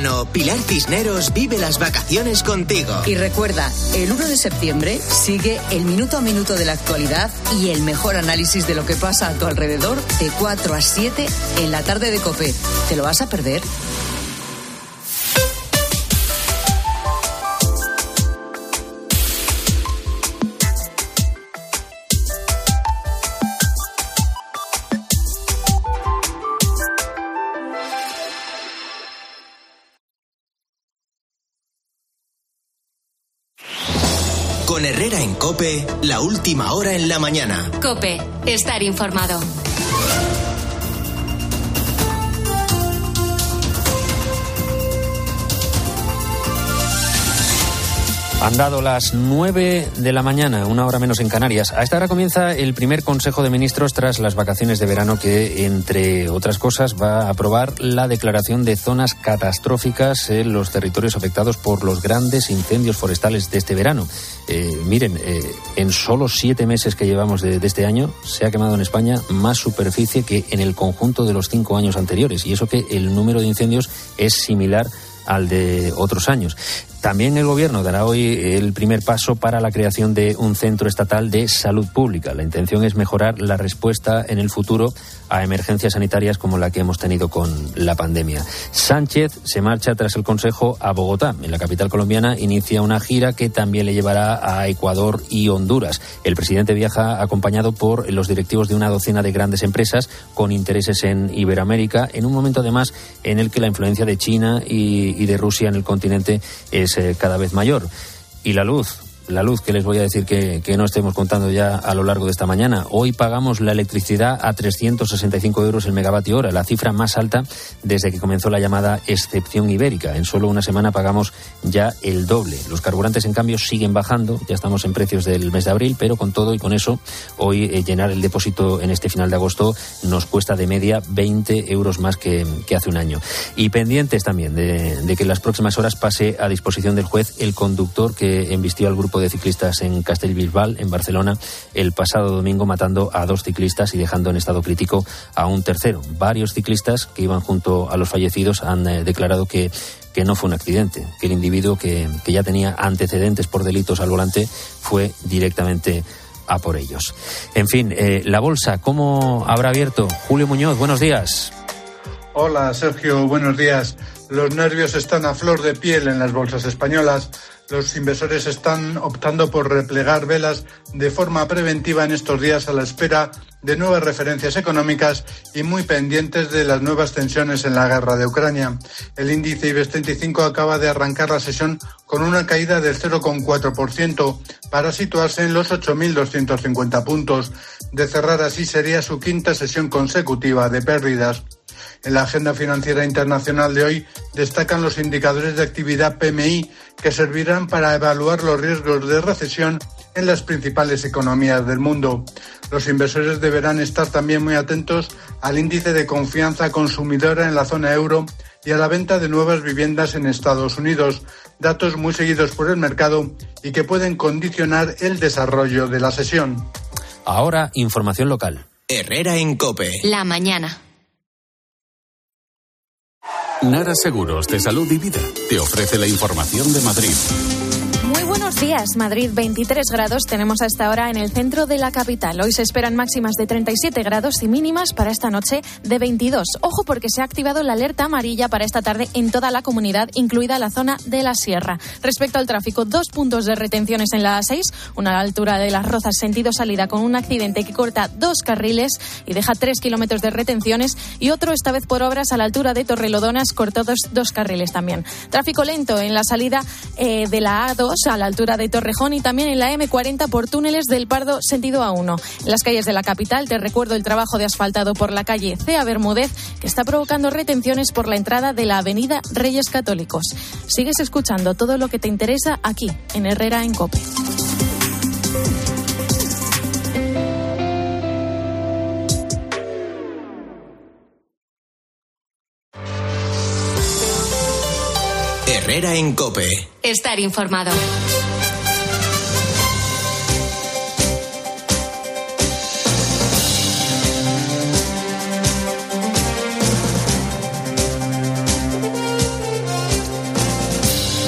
verano, Pilar Cisneros vive las vacaciones contigo. Y recuerda, el 1 de septiembre sigue el minuto a minuto de la actualidad y el mejor análisis de lo que pasa a tu alrededor de 4 a 7 en la tarde de COPE. ¿Te lo vas a perder? Con Herrera en COPE, la última hora en la mañana. COPE, estar informado. Han dado las 9 de la mañana, una hora menos en Canarias. A esta hora comienza el primer Consejo de Ministros tras las vacaciones de verano que, entre otras cosas, va a aprobar la declaración de zonas catastróficas en los territorios afectados por los grandes incendios forestales de este verano. En solo 7 meses que llevamos de este año, se ha quemado en España más superficie que en el conjunto de los 5 años anteriores. Y eso que el número de incendios es similar al de otros años. También el Gobierno dará hoy el primer paso para la creación de un centro estatal de salud pública. La intención es mejorar la respuesta en el futuro a emergencias sanitarias como la que hemos tenido con la pandemia. Sánchez se marcha tras el Consejo a Bogotá. En la capital colombiana inicia una gira que también le llevará a Ecuador y Honduras. El presidente viaja acompañado por los directivos de una docena de grandes empresas con intereses en Iberoamérica, en un momento además en el que la influencia de China y de Rusia en el continente es cada vez mayor. Y la luz que les voy a decir que no estemos contando ya a lo largo de esta mañana. Hoy pagamos la electricidad a 365 euros el megavatio hora, la cifra más alta desde que comenzó la llamada excepción ibérica. En solo una semana pagamos ya el doble. Los carburantes, en cambio, siguen bajando. Ya estamos en precios del mes de abril, pero con todo y con eso, hoy llenar el depósito en este final de agosto nos cuesta de media 20 euros más que hace un año. Y pendientes también de que en las próximas horas pase a disposición del juez el conductor que embistió al grupo de ciclistas en Castellbisbal, en Barcelona, el pasado domingo, matando a 2 ciclistas y dejando en estado crítico a un tercero. Varios ciclistas que iban junto a los fallecidos han declarado que no fue un accidente, que el individuo que ya tenía antecedentes por delitos al volante fue directamente a por ellos. En fin, la bolsa, ¿cómo habrá abierto? Julio Muñoz, buenos días. Hola, Sergio, buenos días. Los nervios están a flor de piel en las bolsas españolas. Los inversores están optando por replegar velas de forma preventiva en estos días a la espera de nuevas referencias económicas y muy pendientes de las nuevas tensiones en la guerra de Ucrania. El índice IBEX 35 acaba de arrancar la sesión con una caída del 0,4% para situarse en los 8.250 puntos. De cerrar así sería su quinta sesión consecutiva de pérdidas. En la agenda financiera internacional de hoy destacan los indicadores de actividad PMI que servirán para evaluar los riesgos de recesión en las principales economías del mundo. Los inversores deberán estar también muy atentos al índice de confianza consumidora en la zona euro y a la venta de nuevas viviendas en Estados Unidos, datos muy seguidos por el mercado y que pueden condicionar el desarrollo de la sesión. Ahora, información local. Herrera en COPE. La mañana. Nara Seguros de Salud y Vida te ofrece la información de Madrid. Muy buenos días. Madrid, 23 grados tenemos a esta hora en el centro de la capital. Hoy se esperan máximas de 37 grados y mínimas para esta noche de 22. Ojo, porque se ha activado la alerta amarilla para esta tarde en toda la comunidad, incluida la zona de la Sierra. Respecto al tráfico, 2 puntos de retenciones en la A6, una a la altura de Las Rozas, sentido salida, con un accidente que corta 2 carriles y deja 3 kilómetros de retenciones, y otro, esta vez por obras, a la altura de Torrelodonas, cortados 2 carriles también. Tráfico lento en la salida de la A2 a la altura de Torrejón, y también en la M40 por túneles del Pardo sentido A1. En las calles de la capital te recuerdo el trabajo de asfaltado por la calle Cea Bermúdez, que está provocando retenciones por la entrada de la avenida Reyes Católicos. Sigues escuchando todo lo que te interesa aquí en Herrera en COPE. Herrera en COPE. Estar informado.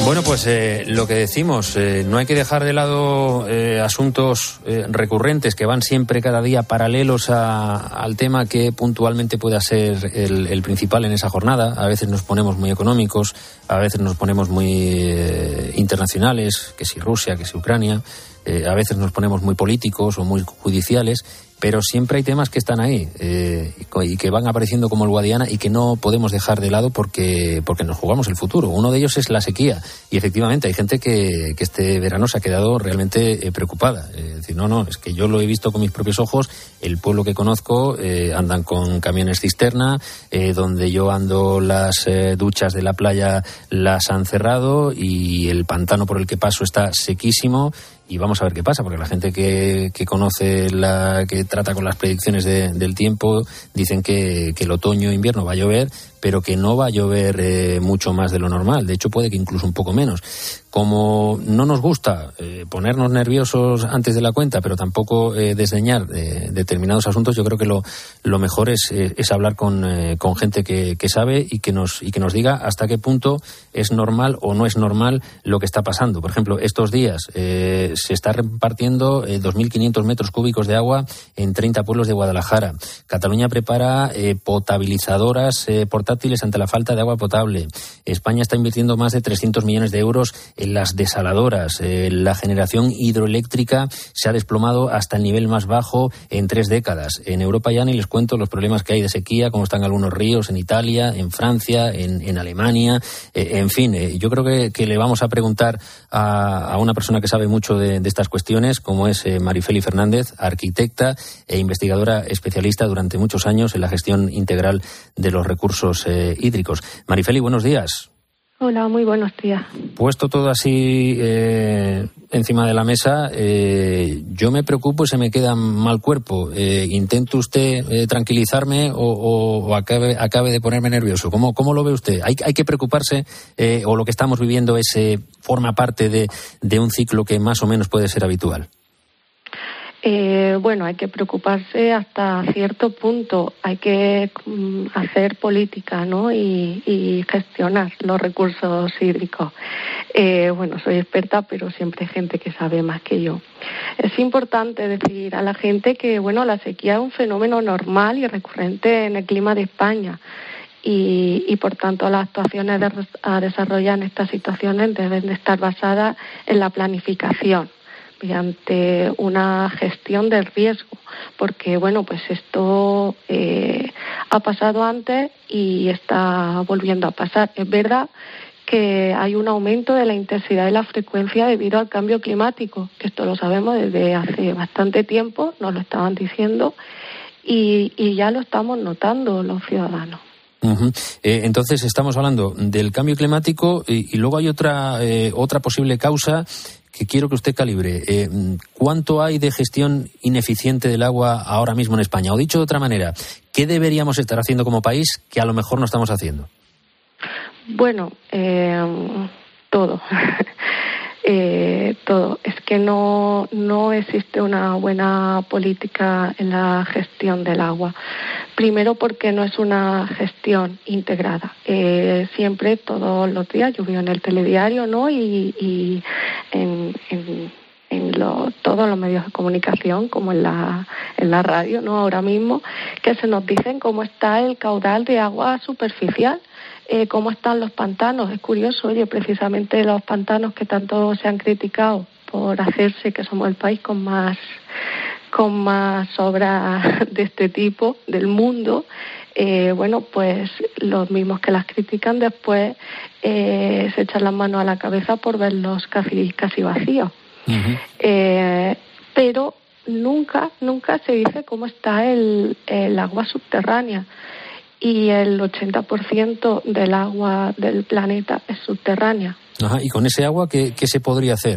Bueno, pues lo que decimos, no hay que dejar de lado asuntos recurrentes que van siempre cada día paralelos al tema que puntualmente pueda ser el principal en esa jornada. A veces nos ponemos muy económicos, a veces nos ponemos muy internacionales, que si Rusia, que si Ucrania, a veces nos ponemos muy políticos o muy judiciales, pero siempre hay temas que están ahí y que van apareciendo como el Guadiana y que no podemos dejar de lado porque nos jugamos el futuro. Uno de ellos es la sequía y efectivamente hay gente que este verano se ha quedado realmente preocupada. Es decir, no, es que yo lo he visto con mis propios ojos. El pueblo que conozco andan con camiones cisterna, donde yo ando las duchas de la playa las han cerrado y el pantano por el que paso está sequísimo. Y vamos a ver qué pasa, porque la gente que conoce, que trata con las predicciones del tiempo, dicen que el otoño e invierno va a llover, pero que no va a llover mucho más de lo normal. De hecho, puede que incluso un poco menos. Como no nos gusta ponernos nerviosos antes de la cuenta, pero tampoco desdeñar determinados asuntos, yo creo que lo mejor es hablar con gente que sabe y que nos diga hasta qué punto es normal o no es normal lo que está pasando. Por ejemplo, estos días se está repartiendo 2.500 metros cúbicos de agua en 30 pueblos de Guadalajara. Cataluña prepara potabilizadoras portátiles ante la falta de agua potable. España está invirtiendo más de 300 millones de euros en las desaladoras. La generación hidroeléctrica se ha desplomado hasta el nivel más bajo en 3 décadas. En Europa ya ni les cuento los problemas que hay de sequía, cómo están algunos ríos en Italia, en Francia, en Alemania. En fin, yo creo que le vamos a preguntar a una persona que sabe mucho de estas cuestiones, como es Marifeli Fernández, arquitecta e investigadora especialista durante muchos años en la gestión integral de los recursos hídricos. Marifeli, buenos días. Hola, muy buenos días. Puesto todo así encima de la mesa, yo me preocupo y se me queda mal cuerpo. ¿Intenta usted tranquilizarme o acabe de ponerme nervioso? ¿Cómo lo ve usted? ¿Hay que preocuparse o lo que estamos viviendo forma parte de un ciclo que más o menos puede ser habitual? Bueno, hay que preocuparse hasta cierto punto. Hay que hacer política, ¿no? Y gestionar los recursos hídricos. Bueno, soy experta, pero siempre hay gente que sabe más que yo. Es importante decir a la gente que, bueno, la sequía es un fenómeno normal y recurrente en el clima de España. Y por tanto las actuaciones a desarrollar en estas situaciones deben de estar basadas en la planificación, mediante una gestión del riesgo, porque bueno, pues esto ha pasado antes y está volviendo a pasar. Es verdad que hay un aumento de la intensidad y la frecuencia debido al cambio climático, que esto lo sabemos desde hace bastante tiempo, nos lo estaban diciendo y ya lo estamos notando los ciudadanos. Uh-huh. Entonces estamos hablando del cambio climático y luego hay otra posible causa que quiero que usted calibre. ¿Cuánto hay de gestión ineficiente del agua ahora mismo en España? O dicho de otra manera, ¿qué deberíamos estar haciendo como país que a lo mejor no estamos haciendo? Bueno, todo. Todo. Es que no existe una buena política en la gestión del agua. Primero porque no es una gestión integrada. Siempre, todos los días, yo veo en el telediario, ¿no? Y en todos los medios de comunicación, como en la radio, ¿no? Ahora mismo, que se nos dicen cómo está el caudal de agua superficial. Cómo están los pantanos. Es curioso, oye, precisamente los pantanos que tanto se han criticado por hacerse, que somos el país con más obras de este tipo del mundo, bueno, pues los mismos que las critican después se echan las manos a la cabeza por verlos casi vacíos. Uh-huh. Pero nunca se dice cómo está el agua subterránea. Y el 80% del agua del planeta es subterránea. Ajá, ¿y con ese agua qué se podría hacer?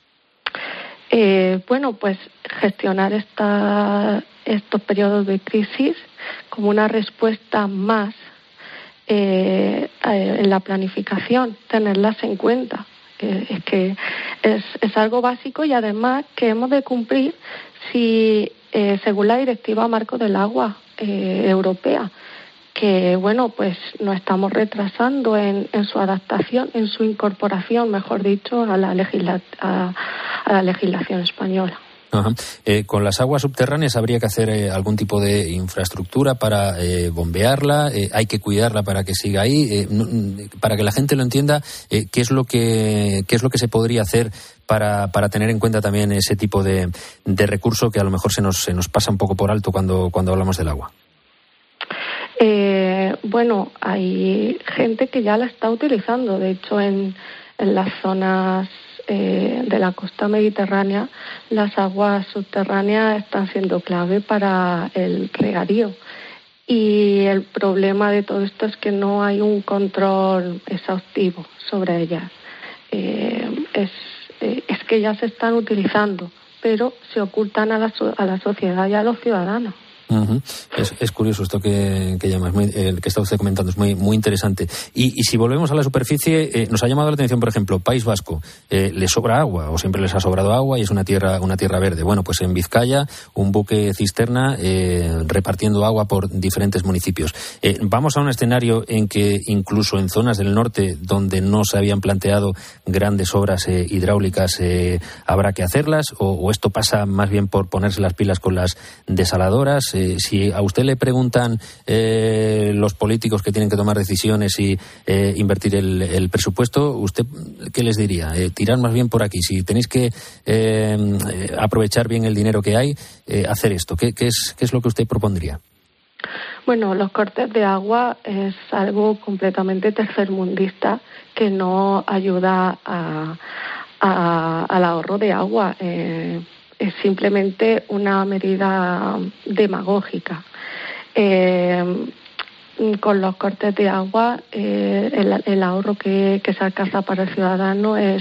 Bueno, pues gestionar estos periodos de crisis como una respuesta más en la planificación, tenerlas en cuenta. Es que es algo básico y además que hemos de cumplir según la Directiva Marco del Agua europea, que bueno, pues nos estamos retrasando en su adaptación, en su incorporación, mejor dicho, a la legislación española. Ajá. Con las aguas subterráneas habría que hacer algún tipo de infraestructura para bombearla, hay que cuidarla para que siga ahí, para que la gente lo entienda, qué es lo que se podría hacer para tener en cuenta también ese tipo de recurso que a lo mejor se nos pasa un poco por alto cuando hablamos del agua. Bueno, hay gente que ya la está utilizando, de hecho en las zonas de la costa mediterránea, las aguas subterráneas están siendo clave para el regadío. Y el problema de todo esto es que no hay un control exhaustivo sobre ellas. Es que ya se están utilizando, pero se ocultan a la sociedad y a los ciudadanos. Uh-huh. Es curioso esto que llamas, que está usted comentando, es muy, muy interesante. Y si volvemos a la superficie, nos ha llamado la atención, por ejemplo, País Vasco, ¿le sobra agua o siempre les ha sobrado agua y es una tierra verde? Bueno, pues en Vizcaya, un buque cisterna repartiendo agua por diferentes municipios. Vamos a un escenario en que incluso en zonas del norte donde no se habían planteado grandes obras hidráulicas habrá que hacerlas, o esto pasa más bien por ponerse las pilas con las desaladoras. Si a usted le preguntan los políticos que tienen que tomar decisiones y invertir el presupuesto, ¿usted qué les diría? Tirar más bien por aquí. Si tenéis que aprovechar bien el dinero que hay, hacer esto. ¿Qué es lo que usted propondría? Bueno, los cortes de agua es algo completamente tercermundista que no ayuda al ahorro de agua. Es simplemente una medida demagógica. Con los cortes de agua, el ahorro que se alcanza para el ciudadano es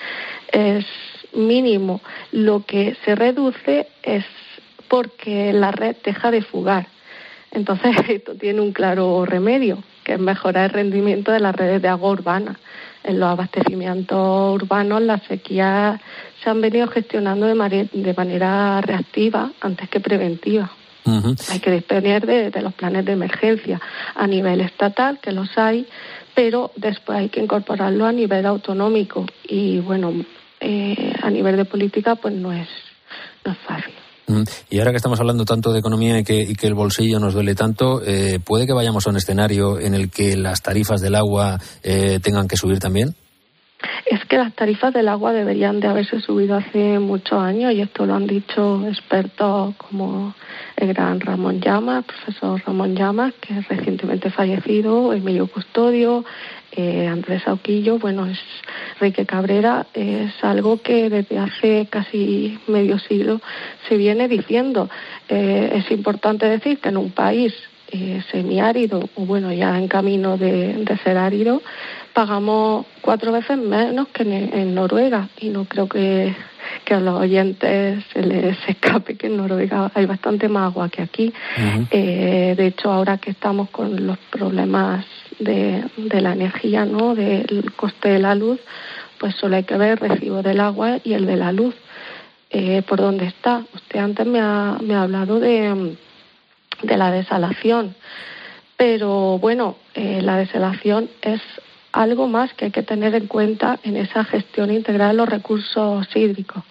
mínimo. Lo que se reduce es porque la red deja de fugar. Entonces, esto tiene un claro remedio, que es mejorar el rendimiento de las redes de agua urbana. En los abastecimientos urbanos, las sequías se han venido gestionando de manera reactiva antes que preventiva. Uh-huh. Hay que disponer de los planes de emergencia a nivel estatal, que los hay, pero después hay que incorporarlo a nivel autonómico. Y bueno, a nivel de política, pues no es fácil. Y ahora que estamos hablando tanto de economía y que el bolsillo nos duele tanto, ¿puede que vayamos a un escenario en el que las tarifas del agua tengan que subir también? Es que las tarifas del agua deberían de haberse subido hace muchos años, y esto lo han dicho expertos como el gran Ramón Llamas, el profesor Ramón Llamas, que es recientemente fallecido, Emilio Custodio, Andrés Auquillo, Enrique Cabrera. Es algo que desde hace casi medio siglo se viene diciendo. Es importante decir que en un país semiárido, o ya en camino de ser árido, pagamos 4 veces menos que en Noruega, y no creo que a los oyentes se les escape que en Noruega hay bastante más agua que aquí. Uh-huh. De hecho, ahora que estamos con los problemas de la energía, ¿no?, del coste de la luz, pues solo hay que ver el recibo del agua y el de la luz, por dónde está. Usted antes me ha hablado de la desalación, pero la desalación es algo más que hay que tener en cuenta en esa gestión integral de los recursos hídricos.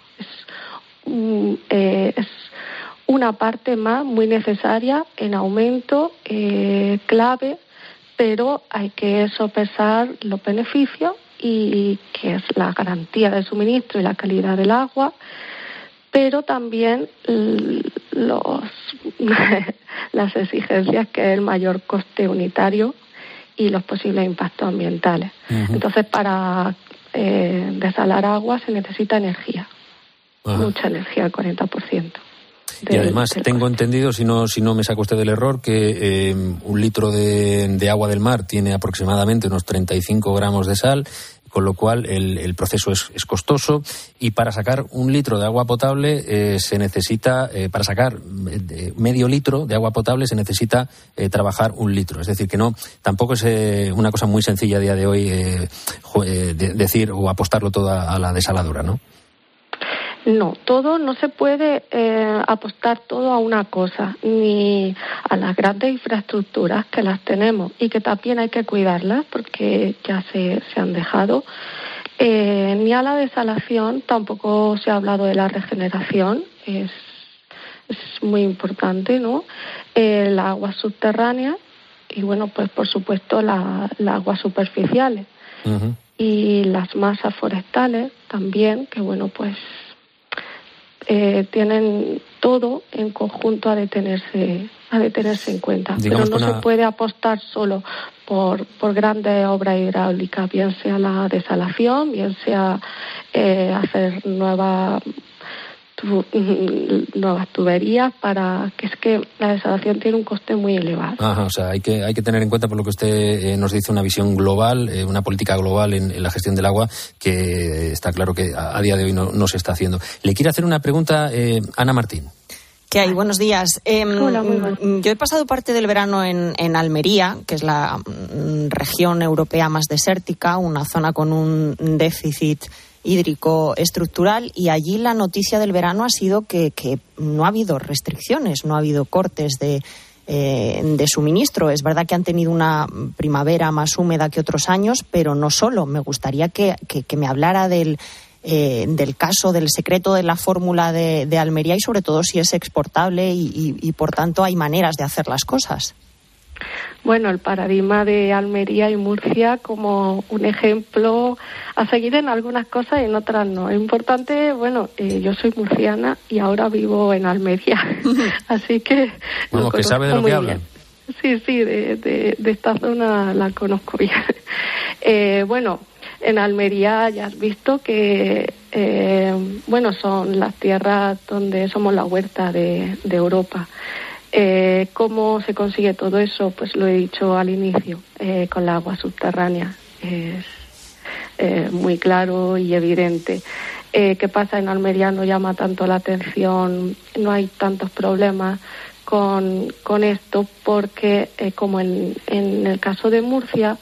Es una parte más muy necesaria, en aumento, clave, pero hay que sopesar los beneficios, y que es la garantía del suministro y la calidad del agua, pero también las exigencias, que es el mayor coste unitario y los posibles impactos ambientales. Uh-huh. Entonces, para desalar agua se necesita energía, uh-huh, mucha energía, el 40%. Y además tengo entendido, si no me saca usted del error, que 1 litro de agua del mar tiene aproximadamente unos 35 gramos de sal, con lo cual el proceso es costoso, y para sacar 1 litro de agua potable se necesita, para sacar medio litro de agua potable se necesita trabajar 1 litro. Es decir, que tampoco es una cosa muy sencilla a día de hoy decir o apostarlo todo a la desaladora, ¿no? No, todo no se puede apostar todo a una cosa, ni a las grandes infraestructuras que las tenemos y que también hay que cuidarlas porque ya se han dejado, ni a la desalación. Tampoco se ha hablado de la regeneración, es muy importante, ¿no? El agua subterránea y, bueno, pues por supuesto las aguas superficiales. Uh-huh. Y las masas forestales también, que, bueno, pues tienen todo en conjunto a de tenerse en cuenta. Digamos, pero no se puede apostar solo por grandes obras hidráulicas, bien sea la desalación, bien sea hacer nuevas tuberías, para que es que la desalación tiene un coste muy elevado. Ajá, o sea, hay que tener en cuenta, por lo que usted nos dice, una visión global, una política global en la gestión del agua, que está claro que a día de hoy no se está haciendo. Le quiero hacer una pregunta, Ana Martín. ¿Qué hay? Buenos días. Hola, muy buenas. Yo he pasado parte del verano en Almería, que es la región europea más desértica, una zona con un déficit hídrico estructural, y allí la noticia del verano ha sido que no ha habido restricciones, no ha habido cortes de suministro. Es verdad que han tenido una primavera más húmeda que otros años, pero no solo. Me gustaría que me hablara del caso, del secreto de la fórmula de Almería, y sobre todo si es exportable y por tanto hay maneras de hacer las cosas. Bueno, el paradigma de Almería y Murcia como un ejemplo a seguir en algunas cosas y en otras no. Es importante, bueno, yo soy murciana y ahora vivo en Almería, así que... Bueno, que sabe de lo que hablan. Sí, de esta zona la conozco bien. Bueno, en Almería ya has visto que, son las tierras donde somos la huerta de Europa. ¿Cómo se consigue todo eso? Pues lo he dicho al inicio, con la agua subterránea. Es muy claro y evidente. ¿Qué pasa? En Almería no llama tanto la atención, no hay tantos problemas con esto, porque como en el caso de Murcia,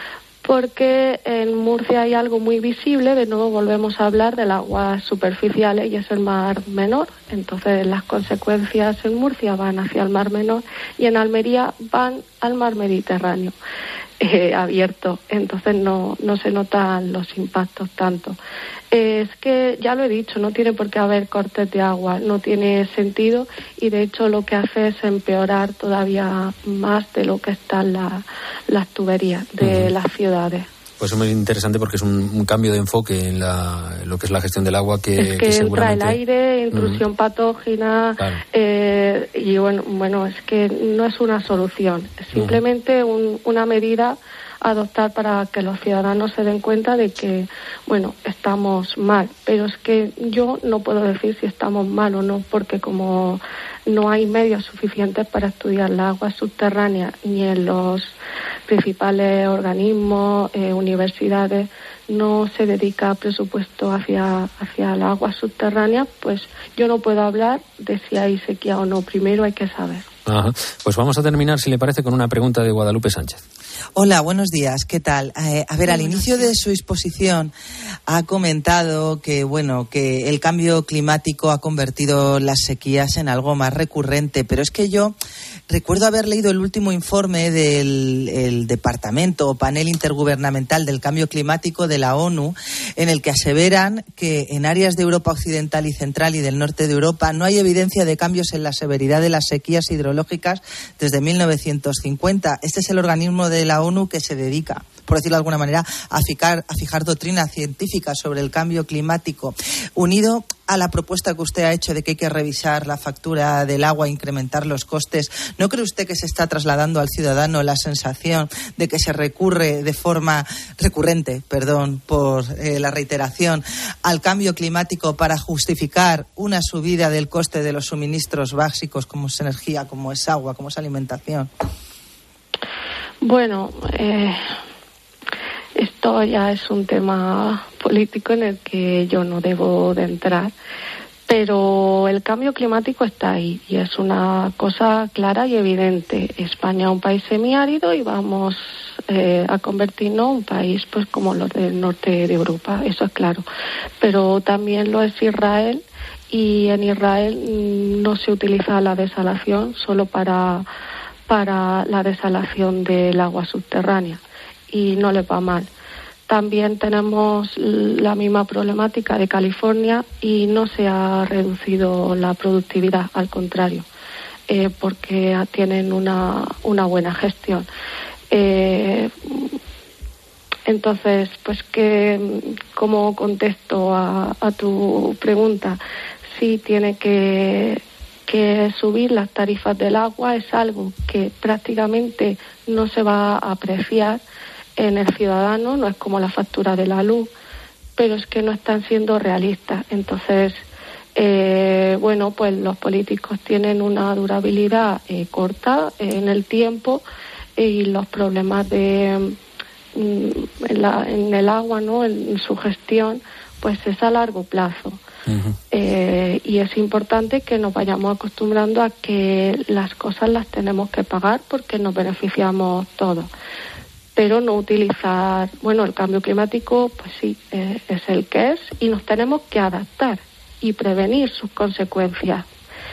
porque en Murcia hay algo muy visible. De nuevo volvemos a hablar de las aguas superficiales y es el Mar Menor. Entonces las consecuencias en Murcia van hacia el Mar Menor y en Almería van al Mar Mediterráneo abierto. Entonces no se notan los impactos tanto. Es que, ya lo he dicho, no tiene por qué haber cortes de agua, no tiene sentido, y de hecho lo que hace es empeorar todavía más de lo que están las tuberías de las ciudades. Pues es muy interesante porque es un cambio de enfoque en lo que es la gestión del agua que entra el aire, intrusión patógena, claro. Y bueno, es que no es una solución, es simplemente una medida a adoptar para que los ciudadanos se den cuenta de que, bueno, estamos mal. Pero es que yo no puedo decir si estamos mal o no, porque como no hay medios suficientes para estudiar la agua subterránea, ni en los principales organismos, universidades, no se dedica presupuesto hacia la agua subterránea, pues yo no puedo hablar de si hay sequía o no. Primero hay que saber. Ajá. Pues vamos a terminar, si le parece, con una pregunta de Guadalupe Sánchez. Hola, buenos días, ¿qué tal? Al inicio de su exposición ha comentado que el cambio climático ha convertido las sequías en algo más recurrente, pero es que yo recuerdo haber leído el último informe del Departamento o Panel Intergubernamental del Cambio Climático de la ONU, en el que aseveran que en áreas de Europa Occidental y Central y del norte de Europa no hay evidencia de cambios en la severidad de las sequías hidrológicas desde 1950. Este es el organismo de la ONU que se dedica, por decirlo de alguna manera, a fijar doctrina científica sobre el cambio climático, unido a la propuesta que usted ha hecho de que hay que revisar la factura del agua e incrementar los costes. ¿No cree usted que se está trasladando al ciudadano la sensación de que se recurre de forma recurrente, por la reiteración, al cambio climático para justificar una subida del coste de los suministros básicos, como es energía, como es agua, como es alimentación? Bueno, esto ya es un tema político en el que yo no debo de entrar, pero el cambio climático está ahí y es una cosa clara y evidente. España es un país semiárido y vamos a convertirnos en un país pues como los del norte de Europa, eso es claro. Pero también lo es Israel, y en Israel no se utiliza la desalación solo para la desalación del agua subterránea, y no les va mal. También tenemos la misma problemática de California y no se ha reducido la productividad, al contrario, porque tienen una buena gestión. Entonces, pues como contesto a tu pregunta, sí tiene que subir las tarifas del agua, es algo que prácticamente no se va a apreciar en el ciudadano, no es como la factura de la luz, pero es que no están siendo realistas. Entonces, pues los políticos tienen una durabilidad corta en el tiempo, y los problemas en el agua, ¿no?, en su gestión, pues es a largo plazo. Uh-huh. Y es importante que nos vayamos acostumbrando a que las cosas las tenemos que pagar porque nos beneficiamos todos, pero no utilizar, el cambio climático, pues sí, es el que es, y nos tenemos que adaptar y prevenir sus consecuencias.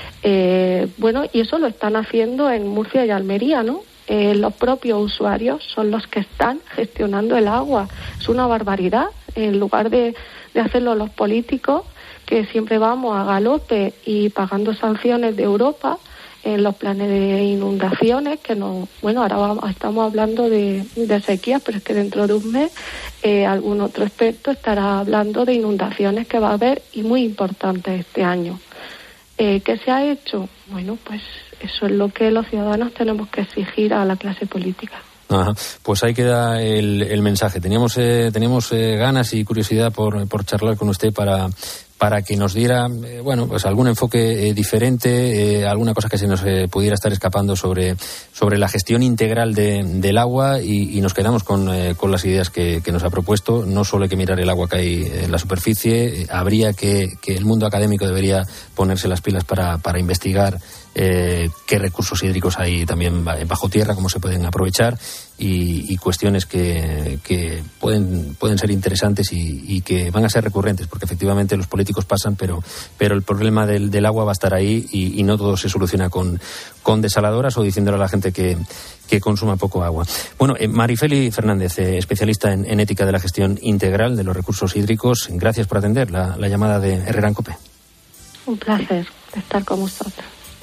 Y eso lo están haciendo en Murcia y Almería, ¿no? Los propios usuarios son los que están gestionando el agua. Es una barbaridad. En lugar de hacerlo los políticos, que siempre vamos a galope y pagando sanciones de Europa en los planes de inundaciones, que no, ahora estamos hablando de sequías, pero es que dentro de un mes algún otro experto estará hablando de inundaciones que va a haber, y muy importantes este año. ¿Qué se ha hecho? Pues eso es lo que los ciudadanos tenemos que exigir a la clase política. Ajá. Pues ahí queda el mensaje. Teníamos ganas y curiosidad por charlar con usted para que nos diera pues algún enfoque diferente, alguna cosa que se nos pudiera estar escapando sobre la gestión integral del agua, y nos quedamos con las ideas que nos ha propuesto. No solo hay que mirar el agua que hay en la superficie, habría que el mundo académico debería ponerse las pilas para investigar qué recursos hídricos hay también bajo tierra, cómo se pueden aprovechar, y cuestiones que pueden ser interesantes y que van a ser recurrentes, porque efectivamente los políticos pasan, pero el problema del agua va a estar ahí, y no todo se soluciona con desaladoras o diciéndole a la gente que consuma poco agua. Marifeli Fernández, especialista en ética de la gestión integral de los recursos hídricos, gracias por atender la llamada de Herrera en COPE. Un placer estar con vosotros.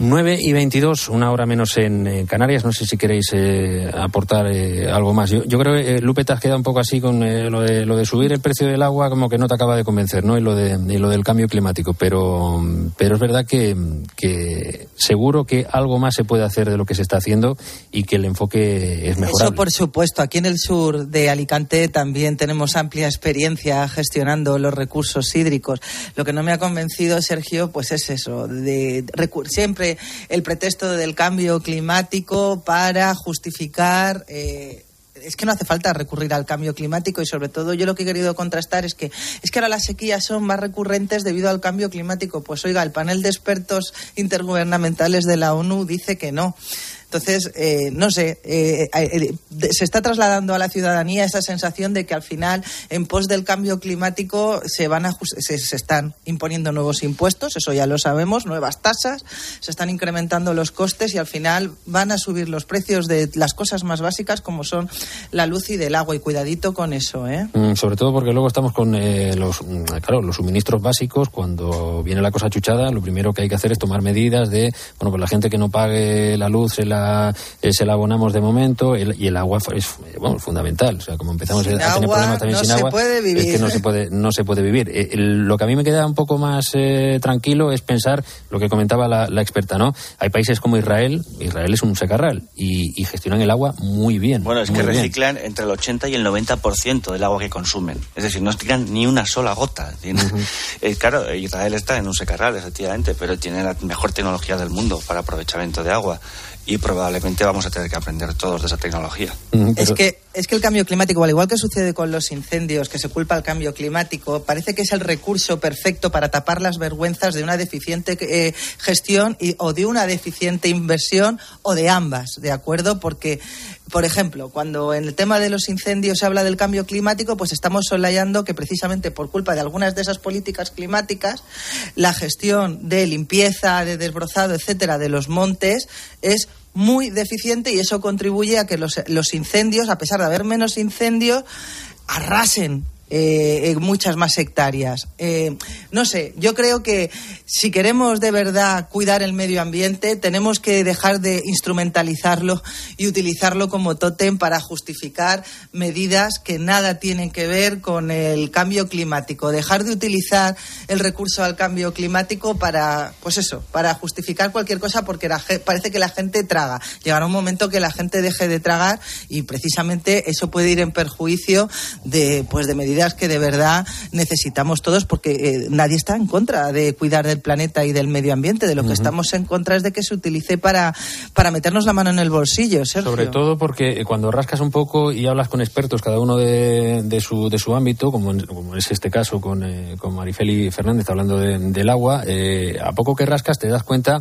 9:22, una hora menos en Canarias. No sé si queréis aportar algo más. Yo creo que, Lupe, te has quedado un poco así con lo de subir el precio del agua, como que no te acaba de convencer, ¿no? Y lo del cambio climático. Pero es verdad que seguro que algo más se puede hacer de lo que se está haciendo, y que el enfoque es mejorable. Eso, por supuesto. Aquí en el sur de Alicante también tenemos amplia experiencia gestionando los recursos hídricos. Lo que no me ha convencido, Sergio, pues es eso, siempre el pretexto del cambio climático para justificar. Es que no hace falta recurrir al cambio climático, y sobre todo yo lo que he querido contrastar es que ahora las sequías son más recurrentes debido al cambio climático. Pues oiga, el panel de expertos intergubernamentales de la ONU dice que no. Entonces, no sé, se está trasladando a la ciudadanía esa sensación de que al final, en pos del cambio climático, se están imponiendo nuevos impuestos, eso ya lo sabemos, nuevas tasas, se están incrementando los costes, y al final van a subir los precios de las cosas más básicas como son la luz y del agua, y cuidadito con eso, ¿eh? Sobre todo porque luego estamos con los suministros básicos. Cuando viene la cosa chuchada, lo primero que hay que hacer es tomar medidas de, pues la gente que no pague la luz se la abonamos de momento, y el agua es fundamental. O sea, como empezamos a tener problemas también sin agua, es que no se puede vivir. Lo que a mí me queda un poco más tranquilo es pensar lo que comentaba la experta, ¿no? Hay países como Israel es un secarral, y gestionan el agua muy bien. Bueno, es que reciclan entre el 80 y el 90% del agua que consumen. Es decir, no tiran ni una sola gota. Uh-huh. Claro, Israel está en un secarral, efectivamente, pero tiene la mejor tecnología del mundo para aprovechamiento de agua. Y probablemente vamos a tener que aprender todos de esa tecnología. Es que es que el cambio climático, al igual que sucede con los incendios, que se culpa al cambio climático, parece que es el recurso perfecto para tapar las vergüenzas de una deficiente gestión o de una deficiente inversión o de ambas, ¿de acuerdo? Porque, por ejemplo, cuando en el tema de los incendios se habla del cambio climático, pues estamos soslayando que precisamente por culpa de algunas de esas políticas climáticas, la gestión de limpieza, de desbrozado, etcétera, de los montes es muy deficiente, y eso contribuye a que los incendios, a pesar de haber menos incendios, arrasen muchas más hectáreas. No sé, yo creo que si queremos de verdad cuidar el medio ambiente, tenemos que dejar de instrumentalizarlo y utilizarlo como tótem para justificar medidas que nada tienen que ver con el cambio climático. Dejar de utilizar el recurso al cambio climático para justificar cualquier cosa, porque parece que la gente traga. Llegará un momento que la gente deje de tragar, y precisamente eso puede ir en perjuicio de medidas que de verdad necesitamos todos, porque nadie está en contra de cuidar del planeta y del medio ambiente. De lo que estamos en contra es de que se utilice para meternos la mano en el bolsillo, Sergio. Sobre todo porque cuando rascas un poco y hablas con expertos, cada uno de su ámbito, como es este caso con Marifeli Fernández hablando del agua, a poco que rascas te das cuenta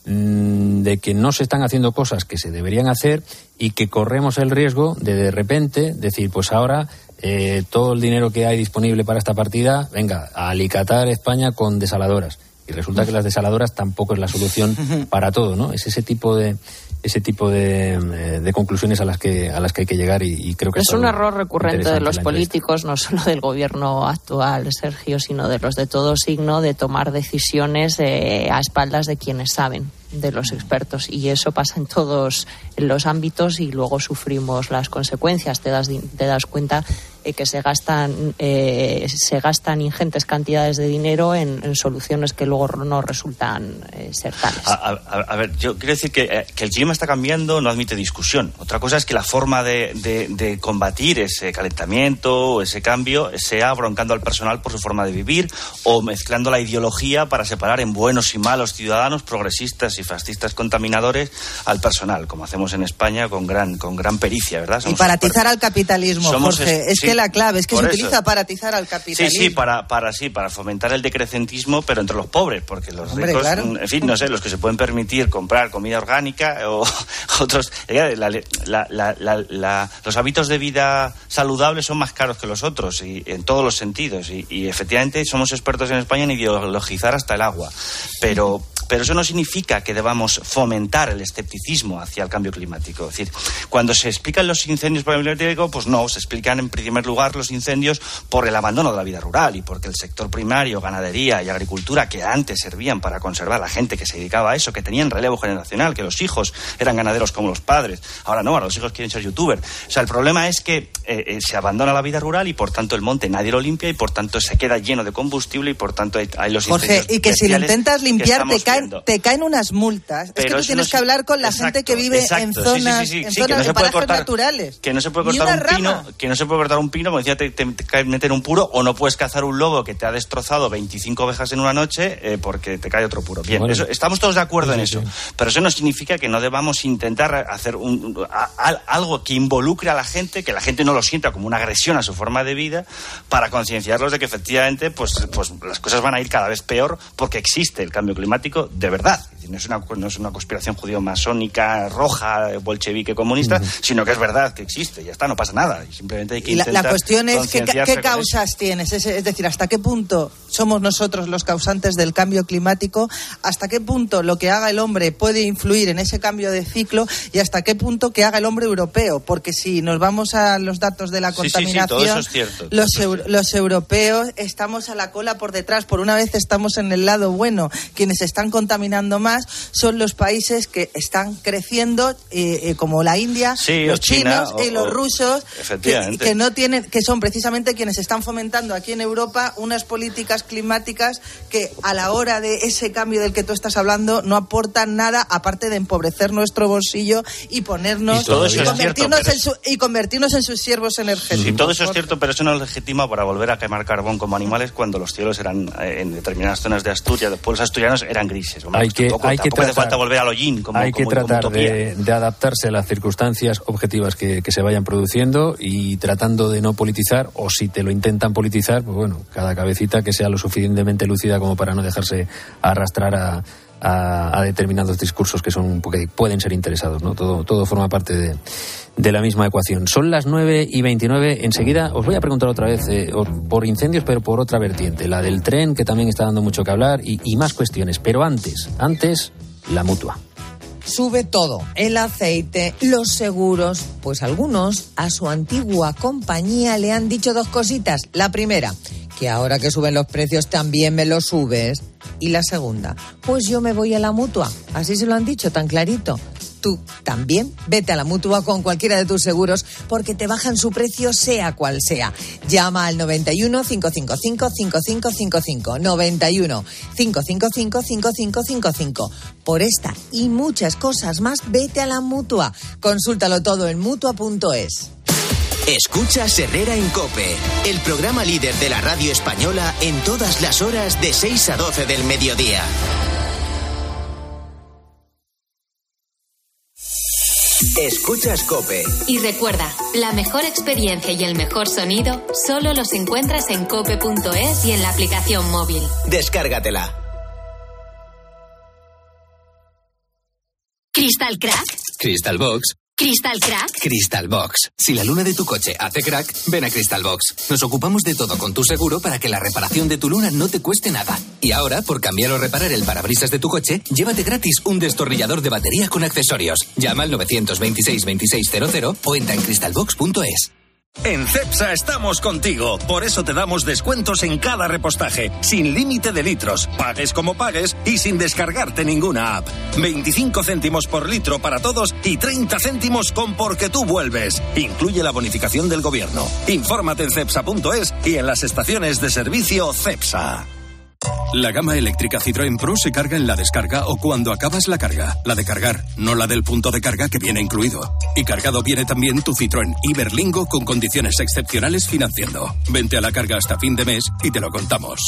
de que no se están haciendo cosas que se deberían hacer, y que corremos el riesgo de repente decir, pues ahora todo el dinero que hay disponible para esta partida, venga, a alicatar España con desaladoras. Y resulta que las desaladoras tampoco es la solución para todo, ¿no? Es ese tipo de conclusiones a las que hay que llegar, y creo que es un error recurrente de los políticos, no solo del gobierno actual, Sergio, sino de los de todo signo, de tomar decisiones a espaldas de quienes saben, de los expertos, y eso pasa en todos los ámbitos, y luego sufrimos las consecuencias. Te das cuenta que se gastan ingentes cantidades de dinero en soluciones que luego no resultan ser tales. A ver, yo quiero decir que el clima está cambiando, no admite discusión. Otra cosa es que la forma de combatir ese calentamiento o ese cambio sea broncando al personal por su forma de vivir, o mezclando la ideología para separar en buenos y malos ciudadanos, progresistas y fascistas contaminadores al personal, como hacemos en España con gran pericia, ¿verdad? Y para atizar al capitalismo, Jorge. Es que la clave es que se utiliza para atizar al capitalismo. Sí, para fomentar el decrecentismo, pero entre los pobres, porque los ricos, claro. En fin, no sé, los que se pueden permitir comprar comida orgánica o otros, los hábitos de vida saludables son más caros que los otros, y en todos los sentidos, y efectivamente somos expertos en España en ideologizar hasta el agua, pero eso no significa que debamos fomentar el escepticismo hacia el cambio climático. Es decir, cuando se explican los incendios por el cambio climático, pues no, se explican en primer lugar los incendios por el abandono de la vida rural, y porque el sector primario, ganadería y agricultura, que antes servían para conservar a la gente que se dedicaba a eso, que tenían relevo generacional, que los hijos eran ganaderos como los padres, ahora no, ahora los hijos quieren ser youtubers. O sea, el problema es que se abandona la vida rural, y por tanto el monte nadie lo limpia, y por tanto se queda lleno de combustible, y por tanto hay los incendios. Jorge, y que si lo intentas limpiar te caen unas multas. Pero es que tú tienes que hablar con la gente que vive en zonas de parajes naturales. Que no se puede cortar un pino, como decía, te meten un puro, o no puedes cazar un lobo que te ha destrozado 25 ovejas en una noche porque te cae otro puro. Bien, bueno, estamos todos de acuerdo en eso. Pero eso no significa que no debamos intentar hacer algo que involucre a la gente, que la gente no lo sienta como una agresión a su forma de vida, para concienciarlos de que efectivamente pues las cosas van a ir cada vez peor, porque existe el cambio climático de verdad. No es una conspiración judío-masónica, roja, bolchevique, comunista, sino que es verdad que existe, ya está, no pasa nada. Y simplemente hay que intentar la cuestión es qué causas tienes, es decir, hasta qué punto somos nosotros los causantes del cambio climático, hasta qué punto lo que haga el hombre puede influir en ese cambio de ciclo, y hasta qué punto que haga el hombre europeo, porque si nos vamos a los datos de la contaminación, todo eso es cierto, los europeos estamos a la cola por detrás. Por una vez estamos en el lado bueno. Quienes están contaminando más son los países que están creciendo, como la India, los chinos y los rusos, que no tienen, que son precisamente quienes están fomentando aquí en Europa unas políticas climáticas que a la hora de ese cambio del que tú estás hablando no aportan nada, aparte de empobrecer nuestro bolsillo y ponernos y convertirnos en sus siervos energéticos. Sí, todo eso es cierto, pero eso no es legítimo para volver a quemar carbón como animales cuando los cielos eran en determinadas zonas de Asturias, de pueblos asturianos, eran grises. hay tampoco hace falta volver al hollín. Hay que tratar de adaptarse a las circunstancias objetivas que se vayan produciendo y tratando de no politizar, o si te lo intentan politizar, pues bueno, cada cabecita que sea lo suficientemente lúcida como para no dejarse arrastrar a determinados discursos que pueden ser interesados, ¿no? Todo forma parte de la misma ecuación. Son las 9:29. Enseguida os voy a preguntar otra vez por incendios, pero por otra vertiente, la del tren, que también está dando mucho que hablar, y más cuestiones. Pero antes, la Mutua. Sube todo, el aceite, los seguros. Pues algunos a su antigua compañía le han dicho dos cositas. La primera, que ahora que suben los precios también me los subes. Y la segunda, pues yo me voy a la Mutua. Así se lo han dicho, tan clarito. Tú también vete a la Mutua con cualquiera de tus seguros, porque te bajan su precio sea cual sea. Llama al 91 555 5555. 91 555 5555. Por esta y muchas cosas más, vete a la Mutua. Consúltalo todo en mutua.es. Escuchas Herrera en COPE, el programa líder de la radio española en todas las horas de 6 a 12 del mediodía. Escuchas COPE. Y recuerda, la mejor experiencia y el mejor sonido solo los encuentras en cope.es y en la aplicación móvil. Descárgatela. ¿Crystal Crack? Crystal Box. ¿Crystal Crack? Crystal Box. Si la luna de tu coche hace crack, ven a Crystal Box. Nos ocupamos de todo con tu seguro para que la reparación de tu luna no te cueste nada. Y ahora, por cambiar o reparar el parabrisas de tu coche, llévate gratis un destornillador de batería con accesorios. Llama al 926 2600 o entra en crystalbox.es. En Cepsa estamos contigo, por eso te damos descuentos en cada repostaje, sin límite de litros, pagues como pagues y sin descargarte ninguna app. 25 céntimos por litro para todos y 30 céntimos con Porque tú vuelves. Incluye la bonificación del gobierno. Infórmate en cepsa.es y en las estaciones de servicio Cepsa. La gama eléctrica Citroën Pro se carga en la descarga o cuando acabas la carga. La de cargar, no la del punto de carga que viene incluido. Y cargado viene también tu Citroën Iberlingo con condiciones excepcionales financiando. Vente a la carga hasta fin de mes y te lo contamos.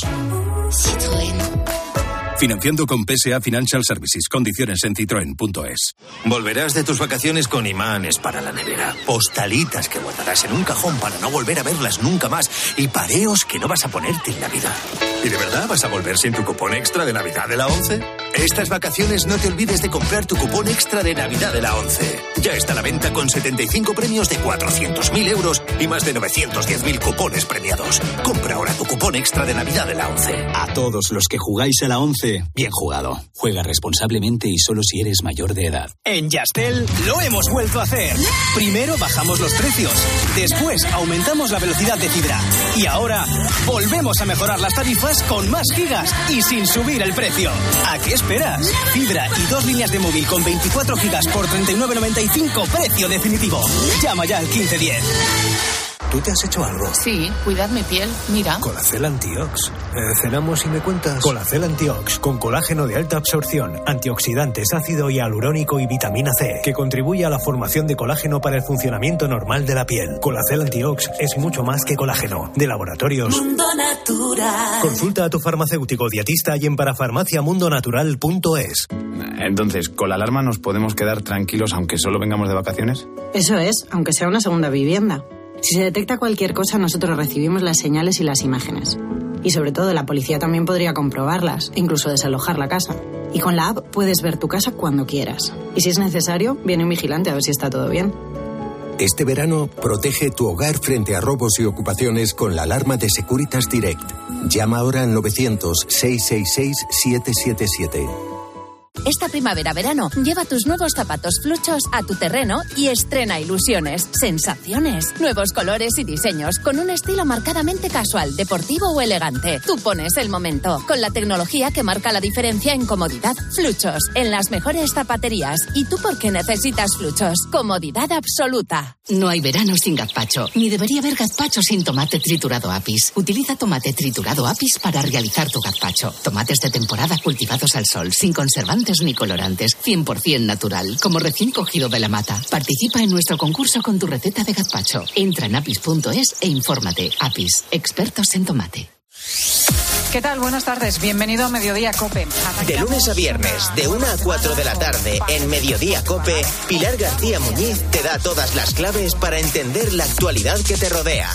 Citroën. Financiando con PSA Financial Services. Condiciones en citroen.es. Volverás de tus vacaciones con imanes para la nevera, postalitas que guardarás en un cajón para no volver a verlas nunca más y pareos que no vas a ponerte en Navidad. ¿Y de verdad vas a volver sin tu cupón extra de Navidad de la 11? Estas vacaciones no te olvides de comprar tu cupón extra de Navidad de la 11. Ya está a la venta con 75 premios de 400.000 euros y más de 910.000 cupones premiados. Compra ahora tu cupón extra de Navidad de la 11. A todos los que jugáis a la 11, bien jugado. Juega responsablemente y solo si eres mayor de edad. En Yastel lo hemos vuelto a hacer. Primero bajamos los precios, después aumentamos la velocidad de fibra y ahora volvemos a mejorar las tarifas con más gigas y sin subir el precio. ¿A qué esperas? Fibra y 2 líneas de móvil con 24 gigas por 39,95, precio definitivo. Llama ya al 1510. ¿Tú te has hecho algo? Sí, cuidar mi piel, mira. Colacel Antiox. ¿Cenamos y me cuentas? Colacel Antiox, con colágeno de alta absorción, antioxidantes, ácido hialurónico y vitamina C, que contribuye a la formación de colágeno para el funcionamiento normal de la piel. Colacel Antiox es mucho más que colágeno. De Laboratorios Mundo Natural. Consulta a tu farmacéutico dietista y en parafarmaciamundonatural.es. Entonces, ¿con la alarma nos podemos quedar tranquilos aunque solo vengamos de vacaciones? Eso es, aunque sea una segunda vivienda. Si se detecta cualquier cosa, nosotros recibimos las señales y las imágenes. Y sobre todo, la policía también podría comprobarlas, incluso desalojar la casa. Y con la app puedes ver tu casa cuando quieras. Y si es necesario, viene un vigilante a ver si está todo bien. Este verano, protege tu hogar frente a robos y ocupaciones con la alarma de Securitas Direct. Llama ahora al 900-666-777. Esta primavera-verano, lleva tus nuevos zapatos Fluchos a tu terreno y estrena ilusiones, sensaciones, nuevos colores y diseños, con un estilo marcadamente casual, deportivo o elegante. Tú pones el momento, con la tecnología que marca la diferencia en comodidad. Fluchos, en las mejores zapaterías. ¿Y tú por qué necesitas Fluchos? Comodidad absoluta. No hay verano sin gazpacho, ni debería haber gazpacho sin tomate triturado Apis. Utiliza tomate triturado Apis para realizar tu gazpacho. Tomates de temporada cultivados al sol, sin conservantes ni colorantes, 100% natural, como recién cogido de la mata. Participa en nuestro concurso con tu receta de gazpacho. Entra en apis.es e infórmate. Apis, expertos en tomate. ¿Qué tal? Buenas tardes. Bienvenido a Mediodía COPE. De lunes a viernes, de 1 a 4 de la tarde, en Mediodía COPE, Pilar García Muñiz te da todas las claves para entender la actualidad que te rodea.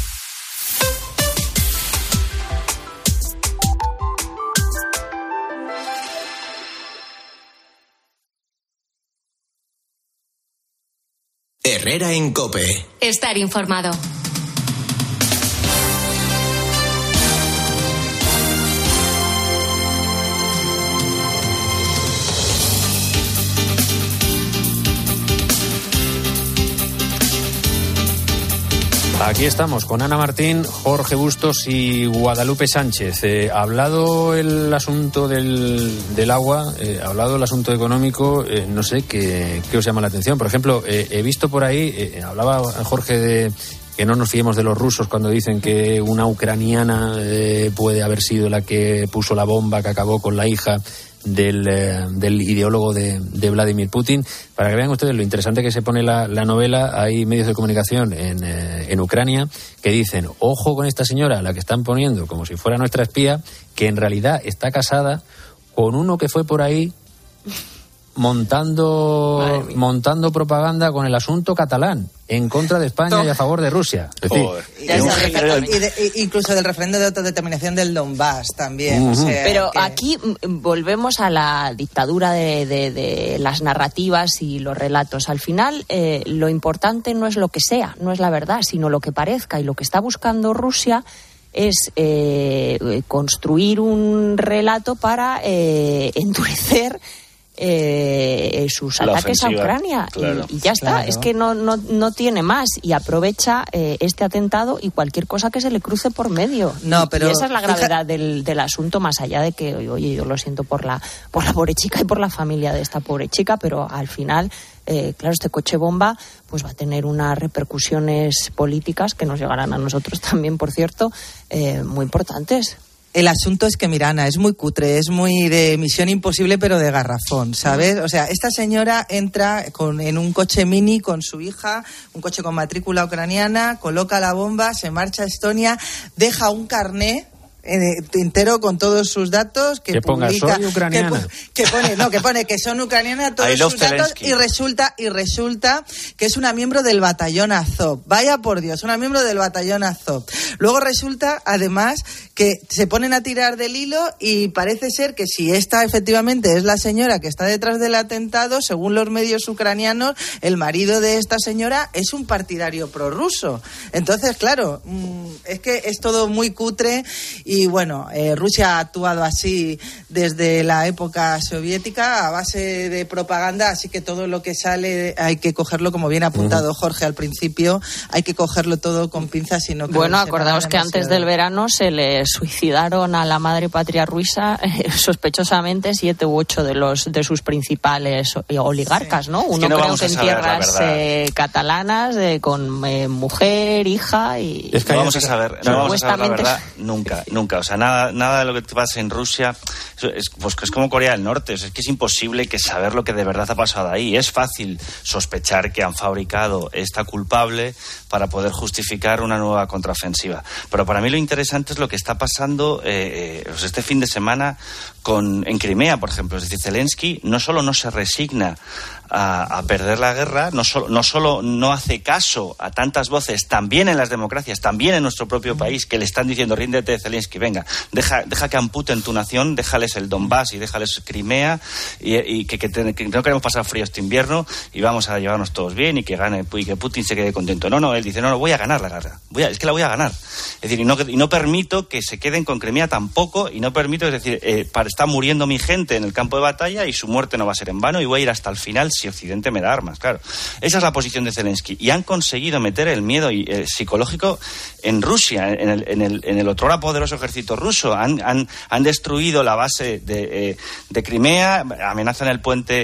Herrera en COPE. Estar informado. Aquí estamos con Ana Martín, Jorge Bustos y Guadalupe Sánchez. Hablado el asunto del agua, hablado el asunto económico, no sé qué os llama la atención. Por ejemplo, he visto por ahí, hablaba Jorge de que no nos fiemos de los rusos cuando dicen que una ucraniana puede haber sido la que puso la bomba que acabó con la hija del ideólogo de Vladimir Putin. Para que vean ustedes lo interesante que se pone la novela, hay medios de comunicación en Ucrania que dicen, ojo con esta señora, la que están poniendo como si fuera nuestra espía, que en realidad está casada con uno que fue por ahí montando propaganda con el asunto catalán en contra de España y a favor de Rusia. Es decir, incluso del referéndum de autodeterminación del Donbass también. Uh-huh. O sea, pero aquí volvemos a la dictadura de las narrativas y los relatos. Al final, lo importante no es lo que sea, no es la verdad, sino lo que parezca. Y lo que está buscando Rusia es construir un relato para endurecer sus ataques a Ucrania, claro. y ya está, claro. Es que no tiene más, y aprovecha este atentado y cualquier cosa que se le cruce por medio. Pero y esa es la gravedad del asunto, más allá de que, oye, yo lo siento por la pobre chica y por la familia de esta pobre chica, pero al final, claro, este coche bomba pues va a tener unas repercusiones políticas que nos llegarán a nosotros también, por cierto, muy importantes. El asunto es que, mira, Ana, es muy cutre, es muy de Misión Imposible, pero de garrafón, ¿sabes? O sea, esta señora entra en un coche mini con su hija, un coche con matrícula ucraniana, coloca la bomba, se marcha a Estonia, deja un carné entero con todos sus datos que ponga publica, soy ucraniana, que pone que son ucranianas todos sus datos, y resulta que es una miembro del batallón Azov. Vaya por Dios, una miembro del batallón Azov. Luego resulta además que se ponen a tirar del hilo y parece ser que si esta efectivamente es la señora que está detrás del atentado, según los medios ucranianos, el marido de esta señora es un partidario prorruso. Entonces, claro, es que es todo muy cutre. Y bueno, Rusia ha actuado así desde la época soviética a base de propaganda, así que todo lo que sale hay que cogerlo, como bien ha apuntado Jorge al principio, hay que cogerlo todo con pinzas. Sino que bueno, acordaos que antes del verano se le suicidaron a la madre patria rusa sospechosamente 7 u 8 de sus principales oligarcas, ¿no? Uno creo que en tierras catalanas, con mujer, hija y... Es que no vamos a saber la verdad nunca. O sea, nada de lo que pasa en Rusia es como Corea del Norte. Es que es imposible saber lo que de verdad ha pasado ahí. Es fácil sospechar que han fabricado esta culpable para poder justificar una nueva contraofensiva. Pero para mí lo interesante es lo que está pasando este fin de semana en Crimea, por ejemplo. Es decir, Zelensky no solo no se resigna a perder la guerra, no solo no hace caso a tantas voces, también en las democracias, también en nuestro propio país, que le están diciendo, ríndete, Zelensky, venga, deja que amputen tu nación, déjales el Donbass y déjales Crimea, y que no queremos pasar frío este invierno y vamos a llevarnos todos bien y que gane y que Putin se quede contento. No, él dice, no, voy a ganar la guerra, es que la voy a ganar. Es decir, y no permito que se queden con Crimea tampoco, y no permito, es decir, está muriendo mi gente en el campo de batalla y su muerte no va a ser en vano y voy a ir hasta el final si Occidente me da armas, claro. Esa es la posición de Zelensky. Y han conseguido meter el miedo psicológico en Rusia, en el otrora poderoso ejército ruso. Han destruido la base de Crimea, amenazan el puente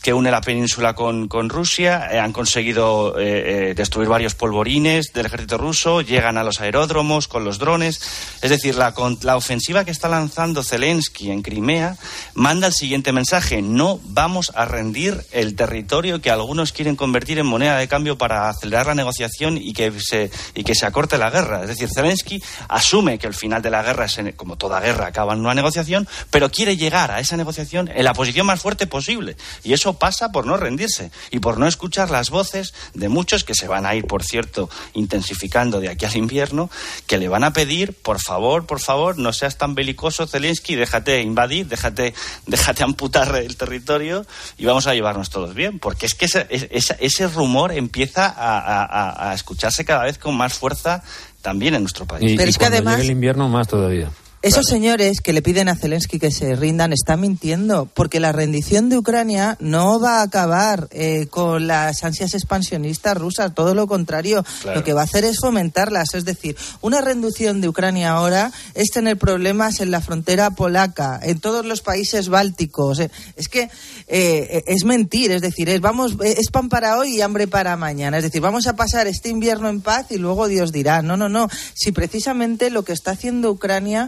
une la península con Rusia. Han conseguido destruir varios polvorines del ejército ruso, llegan a los aeródromos con los drones. Es decir, la ofensiva que está lanzando Zelensky en Crimea manda el siguiente mensaje: no vamos a rendir el territorio que algunos quieren convertir en moneda de cambio para acelerar la negociación y que se acorte la guerra. Es decir, Zelensky asume que el final de la guerra, como toda guerra, acaba en una negociación, pero quiere llegar a esa negociación en la posición más fuerte posible. Y eso pasa por no rendirse y por no escuchar las voces de muchos que se van a ir, por cierto, intensificando de aquí al invierno, que le van a pedir, por favor, no seas tan belicoso, Zelensky, déjate invadir, déjate amputar el territorio y vamos a llevarnos todos bien. Porque es que ese rumor empieza a escucharse cada vez con más fuerza también en nuestro país. Pero es que además llegue el invierno más todavía. Esos señores que le piden a Zelensky que se rindan están mintiendo, porque la rendición de Ucrania no va a acabar con las ansias expansionistas rusas, todo lo contrario. Claro. Lo que va a hacer es fomentarlas. Es decir, una rendición de Ucrania ahora es tener problemas en la frontera polaca, en todos los países bálticos. Es que es mentir, es decir, es pan para hoy y hambre para mañana. Es decir, vamos a pasar este invierno en paz y luego Dios dirá. No. Si precisamente lo que está haciendo Ucrania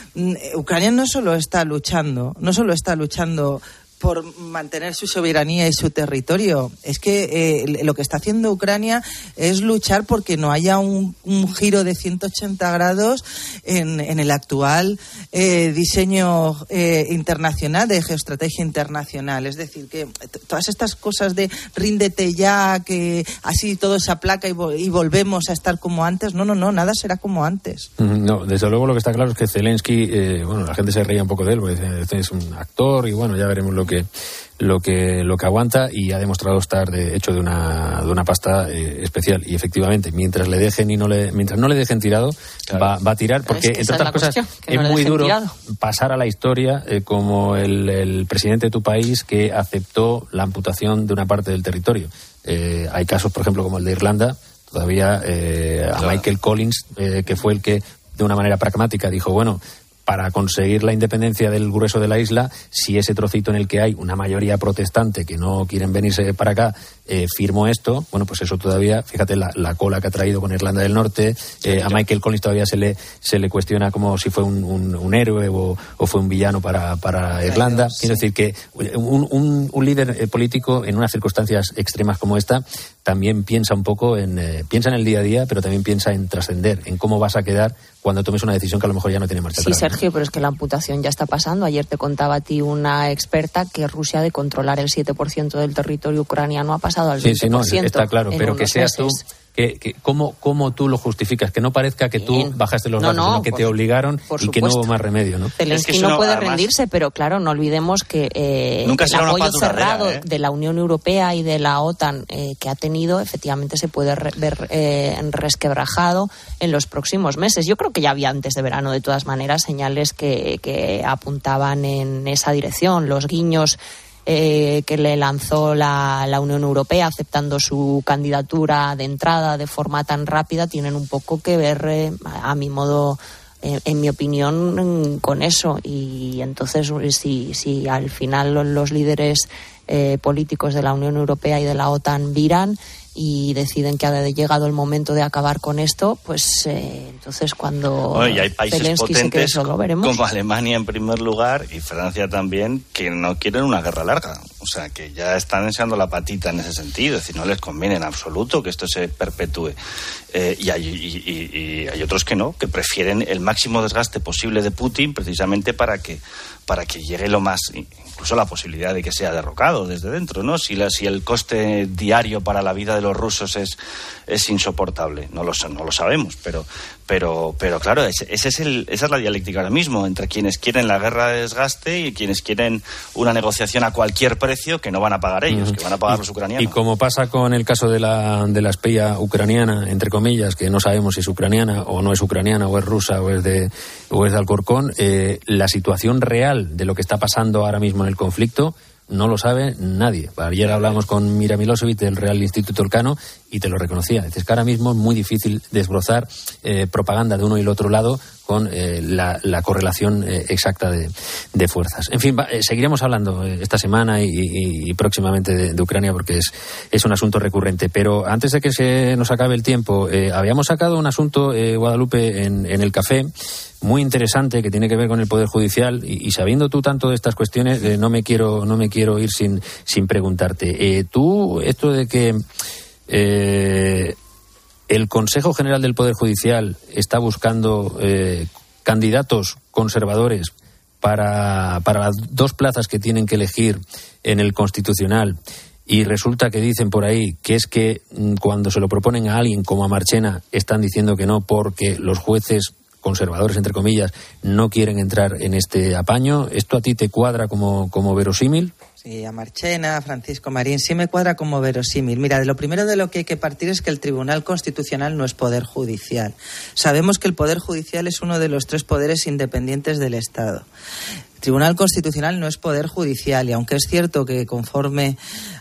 no solo está luchando por mantener su soberanía y su territorio. Es que lo que está haciendo Ucrania es luchar porque no haya un giro de 180 grados en el actual diseño internacional, de geoestrategia internacional. Es decir, que todas estas cosas de ríndete ya, que así todo se aplaca y volvemos a estar como antes. No, nada será como antes. No, desde luego lo que está claro es que Zelensky, la gente se reía un poco de él, porque este es un actor y ya veremos lo que aguanta, y ha demostrado estar hecho de una pasta especial. Y efectivamente, mientras no le dejen tirado, claro, va a tirar, porque entre otras cosas es muy duro pasar a la historia como el presidente de tu país que aceptó la amputación de una parte del territorio. Hay casos, por ejemplo, como el de Irlanda, todavía a Michael Collins, que fue el que de una manera pragmática dijo, para conseguir la independencia del grueso de la isla, si ese trocito en el que hay una mayoría protestante que no quieren venirse para acá firmó esto, pues eso todavía, fíjate la cola que ha traído con Irlanda del Norte. A Michael Collins todavía se le cuestiona como si fue un héroe o fue un villano para Irlanda. Quiero decir que un líder político en unas circunstancias extremas como esta también piensa un poco piensa en el día a día, pero también piensa en trascender, en cómo vas a quedar cuando tomes una decisión que a lo mejor ya no tiene marcha atrás. Sí, Sergio, pero es que la amputación ya está pasando. Ayer te contaba a ti una experta que Rusia, de controlar el 7% del territorio ucraniano, ha pasado al 20%. Sí, no, está claro, pero que seas tú... ¿Cómo tú lo justificas? Que no parezca que tú bajaste los datos, sino que te obligaron y que no hubo más remedio, ¿no? Zelensky no puede rendirse, pero claro, no olvidemos que el apoyo cerrado de la Unión Europea y de la OTAN que ha tenido, efectivamente se puede ver resquebrajado en los próximos meses. Yo creo que ya había antes de verano, de todas maneras, señales que apuntaban en esa dirección. Los guiños que le lanzó la Unión Europea aceptando su candidatura de entrada de forma tan rápida tienen un poco que ver, a mi modo, en mi opinión, con eso. Y entonces, si al final los líderes políticos de la Unión Europea y de la OTAN viran y deciden que ha llegado el momento de acabar con esto, pues entonces cuando y hay países Zelensky potentes se quede solo, veremos. Como Alemania en primer lugar y Francia también, que no quieren una guerra larga, o sea que ya están echando la patita en ese sentido, es decir, no les conviene en absoluto que esto se perpetúe. Y hay otros que no, que prefieren el máximo desgaste posible de Putin precisamente para que llegue lo más, incluso la posibilidad de que sea derrocado desde dentro, ¿no? Si el coste diario para la vida de los rusos es insoportable, no lo sabemos, pero claro, esa es la dialéctica ahora mismo entre quienes quieren la guerra de desgaste y quienes quieren una negociación a cualquier precio que no van a pagar ellos, que van a pagar los ucranianos. Y como pasa con el caso de la espía ucraniana, entre comillas, que no sabemos si es ucraniana o no es ucraniana, o es rusa o es de Alcorcón, la situación real de lo que está pasando ahora mismo en el conflicto no lo sabe nadie. Ayer hablamos con Mira Milosevic del Real Instituto Elcano y te lo reconocía. Es que ahora mismo es muy difícil desbrozar propaganda de uno y el otro lado con la correlación exacta de fuerzas. En fin, seguiremos hablando esta semana y próximamente de Ucrania porque es un asunto recurrente. Pero antes de que se nos acabe el tiempo, habíamos sacado un asunto, Guadalupe, en el café, muy interesante, que tiene que ver con el Poder Judicial, y sabiendo tú tanto de estas cuestiones, no me quiero ir sin preguntarte. Tú, esto de que el Consejo General del Poder Judicial está buscando candidatos conservadores para las 2 plazas que tienen que elegir en el Constitucional, y resulta que dicen por ahí que es que cuando se lo proponen a alguien como a Marchena están diciendo que no porque los jueces conservadores, entre comillas, no quieren entrar en este apaño. ¿Esto a ti te cuadra como verosímil? Sí, a Marchena, a Francisco Marín, sí me cuadra como verosímil. Mira, de lo primero de lo que hay que partir es que el Tribunal Constitucional no es poder judicial. Sabemos que el Poder Judicial es uno de los 3 poderes independientes del Estado. El Tribunal Constitucional no es poder judicial, y aunque es cierto que conforme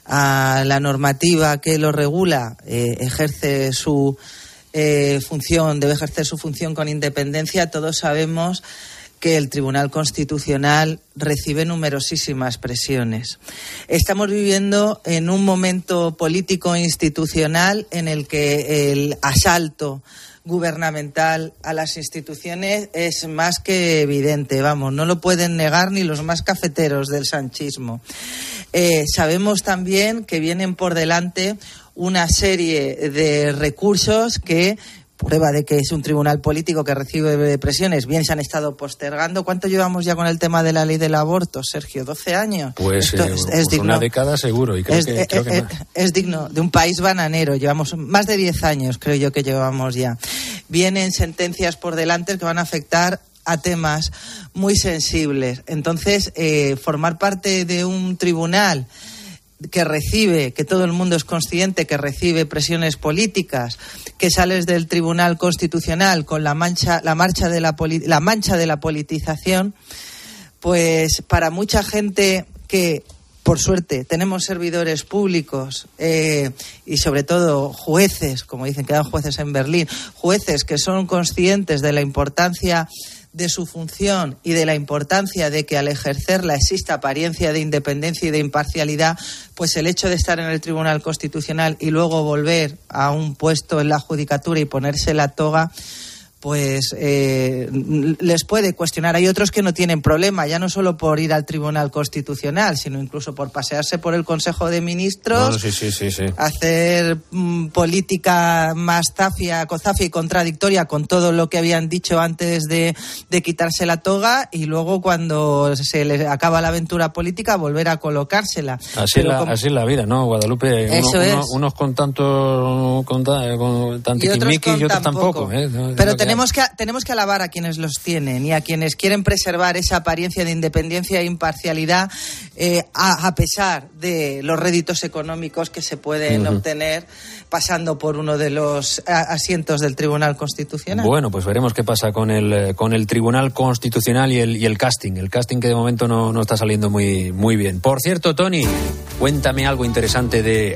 a la normativa que lo regula, ejerce su función, debe ejercer su función con independencia, todos sabemos que el Tribunal Constitucional recibe numerosísimas presiones. Estamos viviendo en un momento político e institucional en el que el asalto gubernamental a las instituciones es más que evidente, vamos, no lo pueden negar ni los más cafeteros del sanchismo. Sabemos también que vienen por delante una serie de recursos que, prueba de que es un tribunal político que recibe presiones, bien se han estado postergando. ¿Cuánto llevamos ya con el tema de la ley del aborto, Sergio? ¿12 años? Pues es digno, una década seguro, y creo que más. Es digno de un país bananero. Llevamos más de 10 años, creo yo, que llevamos ya. Vienen sentencias por delante que van a afectar a temas muy sensibles. Entonces, formar parte de un tribunal que recibe, que todo el mundo es consciente que recibe presiones políticas, que sales del Tribunal Constitucional con la mancha de la politización, pues para mucha gente que, por suerte, tenemos servidores públicos y sobre todo jueces, como dicen, quedan jueces en Berlín, jueces que son conscientes de la importancia de su función y de la importancia de que al ejercerla exista apariencia de independencia y de imparcialidad, pues el hecho de estar en el Tribunal Constitucional y luego volver a un puesto en la judicatura y ponerse la toga, pues les puede cuestionar. Hay otros que no tienen problema, ya no solo por ir al Tribunal Constitucional, sino incluso por pasearse por el Consejo de Ministros, sí. Hacer política más zafia y contradictoria con todo lo que habían dicho antes de quitarse la toga, y luego cuando se les acaba la aventura política volver a colocársela. Así es la vida, ¿no, Guadalupe? Unos con tanto tiquismiquis y otros tampoco. Pero tenemos que alabar a quienes los tienen y a quienes quieren preservar esa apariencia de independencia e imparcialidad a pesar de los réditos económicos que se pueden obtener pasando por uno de los asientos del Tribunal Constitucional. Bueno, pues veremos qué pasa con el Tribunal Constitucional y el casting. El casting que de momento no está saliendo muy bien. Por cierto, Tony, cuéntame algo interesante de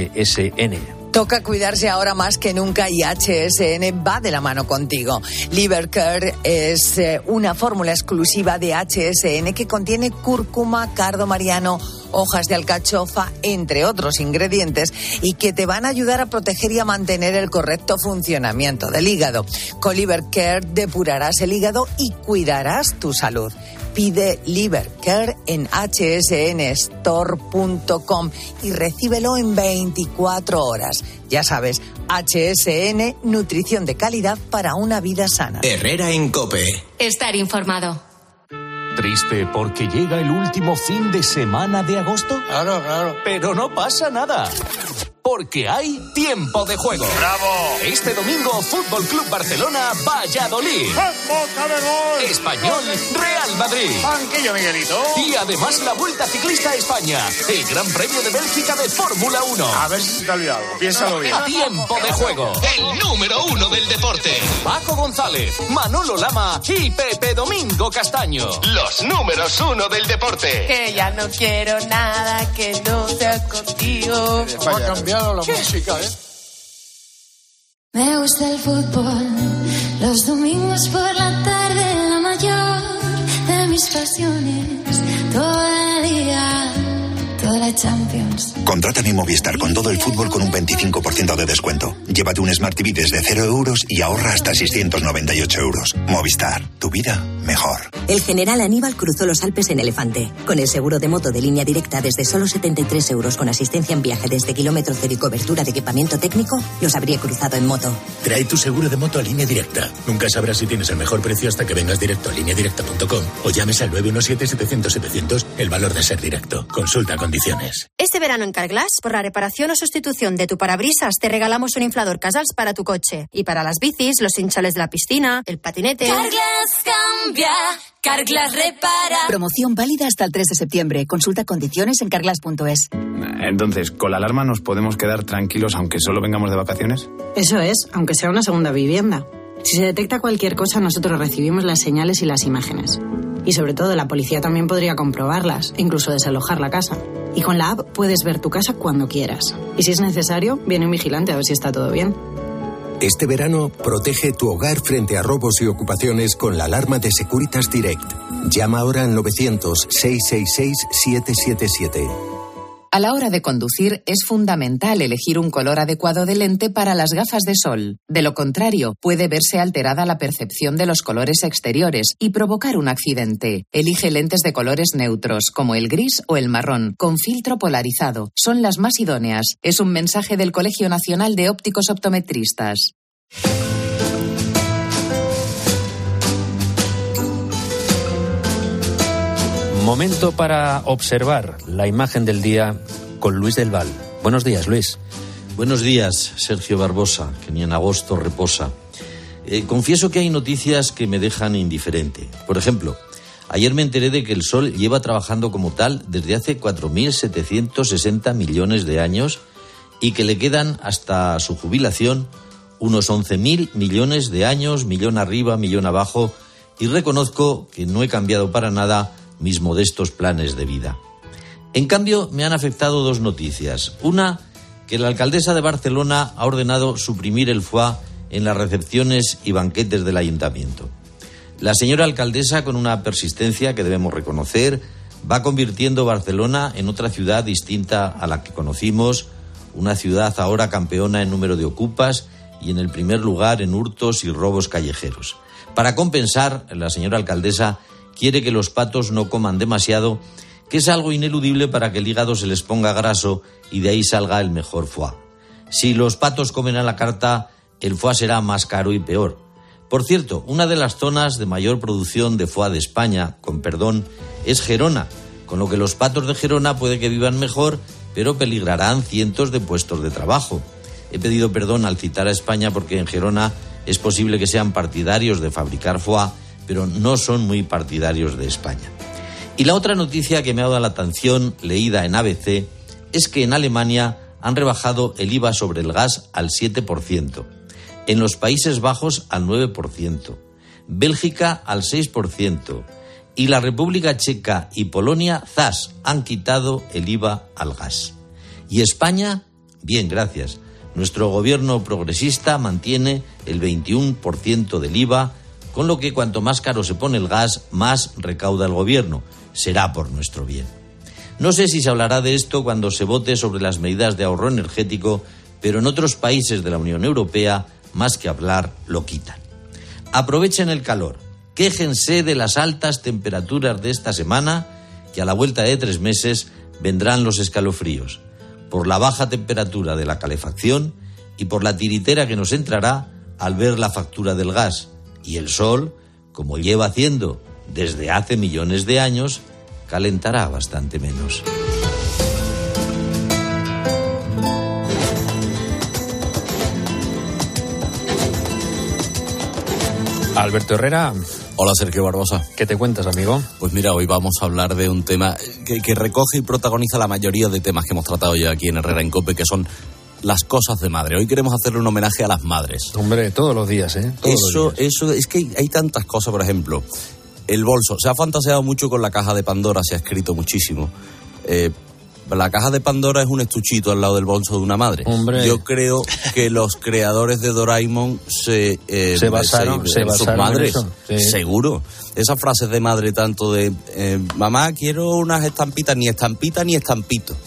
HSN. Toca cuidarse ahora más que nunca y HSN va de la mano contigo. Livercare es una fórmula exclusiva de HSN que contiene cúrcuma, cardo mariano, hojas de alcachofa, entre otros ingredientes, y que te van a ayudar a proteger y a mantener el correcto funcionamiento del hígado. Con Livercare depurarás el hígado y cuidarás tu salud. Pide Livercare en hsnstore.com y recíbelo en 24 horas. Ya sabes, HSN, nutrición de calidad para una vida sana. Herrera en COPE. Estar informado. ¿Triste porque llega el último fin de semana de agosto? Claro. Pero no pasa nada, porque hay tiempo de juego. ¡Bravo! Este domingo, Fútbol Club Barcelona, Valladolid. ¡Boca de gol! Español, Real Madrid. Banquillo, Miguelito. Y además la Vuelta Ciclista a España, el Gran Premio de Bélgica de Fórmula 1. A ver si se te ha olvidado. Piénsalo bien. Tiempo de juego. El número 1 del deporte. Paco González, Manolo Lama y Pepe Domingo Castaño. Los números 1 del deporte. Que ya no quiero nada que no sea contigo. Ha cambiado la música, Me gusta el fútbol, los domingos por la tarde. Contrata mi Movistar con todo el fútbol con un 25% de descuento. Llévate un Smart TV desde 0 euros y ahorra hasta 698 euros. Movistar, tu vida mejor. El general Aníbal cruzó los Alpes en elefante. Con el seguro de moto de Línea Directa desde solo 73 euros con asistencia en viaje desde kilómetro cero y cobertura de equipamiento técnico, los habría cruzado en moto. Trae tu seguro de moto a Línea Directa. Nunca sabrás si tienes el mejor precio hasta que vengas directo a lineadirecta.com o llames al 917-700-700, el valor de ser directo. Consulta condiciones. Este verano en Carglass, por la reparación o sustitución de tu parabrisas, te regalamos un inflador Casals para tu coche. Y para las bicis, los hinchales de la piscina, el patinete... Carglass cambia, Carglass repara. Promoción válida hasta el 3 de septiembre. Consulta condiciones en carglass.es. Entonces, ¿con la alarma nos podemos quedar tranquilos aunque solo vengamos de vacaciones? Eso es, aunque sea una segunda vivienda. Si se detecta cualquier cosa, nosotros recibimos las señales y las imágenes. Y sobre todo, la policía también podría comprobarlas, incluso desalojar la casa. Y con la app puedes ver tu casa cuando quieras. Y si es necesario, viene un vigilante a ver si está todo bien. Este verano, protege tu hogar frente a robos y ocupaciones con la alarma de Securitas Direct. Llama ahora al 900-666-777. A la hora de conducir es fundamental elegir un color adecuado de lente para las gafas de sol. De lo contrario, puede verse alterada la percepción de los colores exteriores y provocar un accidente. Elige lentes de colores neutros, como el gris o el marrón, con filtro polarizado. Son las más idóneas. Es un mensaje del Colegio Nacional de Ópticos Optometristas. Momento para observar la imagen del día con Luis del Val. Buenos días, Luis. Buenos días, Sergio Barbosa, que ni en agosto reposa. Confieso que hay noticias que me dejan indiferente. Por ejemplo, ayer me enteré de que el Sol lleva trabajando como tal desde hace 4.760 millones de años y que le quedan hasta su jubilación unos 11.000 millones de años, millón arriba, millón abajo, y reconozco que no he cambiado para nada mis modestos planes de vida. En cambio, me han afectado dos noticias. Una, que la alcaldesa de Barcelona ha ordenado suprimir el foie en las recepciones y banquetes del ayuntamiento. La señora alcaldesa, con una persistencia que debemos reconocer, va convirtiendo Barcelona en otra ciudad distinta a la que conocimos, una ciudad ahora campeona en número de ocupas y en el primer lugar en hurtos y robos callejeros. Para compensar, la señora alcaldesa quiere que los patos no coman demasiado, que es algo ineludible para que el hígado se les ponga graso y de ahí salga el mejor foie. Si los patos comen a la carta, el foie será más caro y peor. Por cierto, una de las zonas de mayor producción de foie de España, con perdón, es Gerona, con lo que los patos de Gerona puede que vivan mejor, pero peligrarán cientos de puestos de trabajo. He pedido perdón al citar a España porque en Gerona es posible que sean partidarios de fabricar foie, pero no son muy partidarios de España. Y la otra noticia que me ha dado la atención, leída en ABC, es que en Alemania han rebajado el IVA sobre el gas al 7%, en los Países Bajos al 9%, Bélgica al 6%, y la República Checa y Polonia, ¡zas!, han quitado el IVA al gas. ¿Y España? Bien, gracias. Nuestro gobierno progresista mantiene el 21% del IVA, con lo que cuanto más caro se pone el gas, más recauda el gobierno. Será por nuestro bien. No sé si se hablará de esto cuando se vote sobre las medidas de ahorro energético, pero en otros países de la Unión Europea, más que hablar, lo quitan. Aprovechen el calor, quéjense de las altas temperaturas de esta semana, que a la vuelta de 3 meses vendrán los escalofríos, por la baja temperatura de la calefacción y por la tiritera que nos entrará al ver la factura del gas. Y el sol, como lleva haciendo desde hace millones de años, calentará bastante menos. Alberto Herrera. Hola, Sergio Barbosa. ¿Qué te cuentas, amigo? Pues mira, hoy vamos a hablar de un tema que recoge y protagoniza la mayoría de temas que hemos tratado ya aquí en Herrera en COPE, que son las cosas de madre. Hoy queremos hacerle un homenaje a las madres. Hombre, todos los días, ¿eh? Eso, es que hay tantas cosas, por ejemplo, el bolso. Se ha fantaseado mucho con la caja de Pandora, se ha escrito muchísimo. La caja de Pandora es un estuchito al lado del bolso de una madre. Hombre. Yo creo que los creadores de Doraemon se basaron en sus madres. En eso, sí. Seguro. Esas frases de madre tanto de mamá, quiero unas estampitas, ni estampita ni estampito.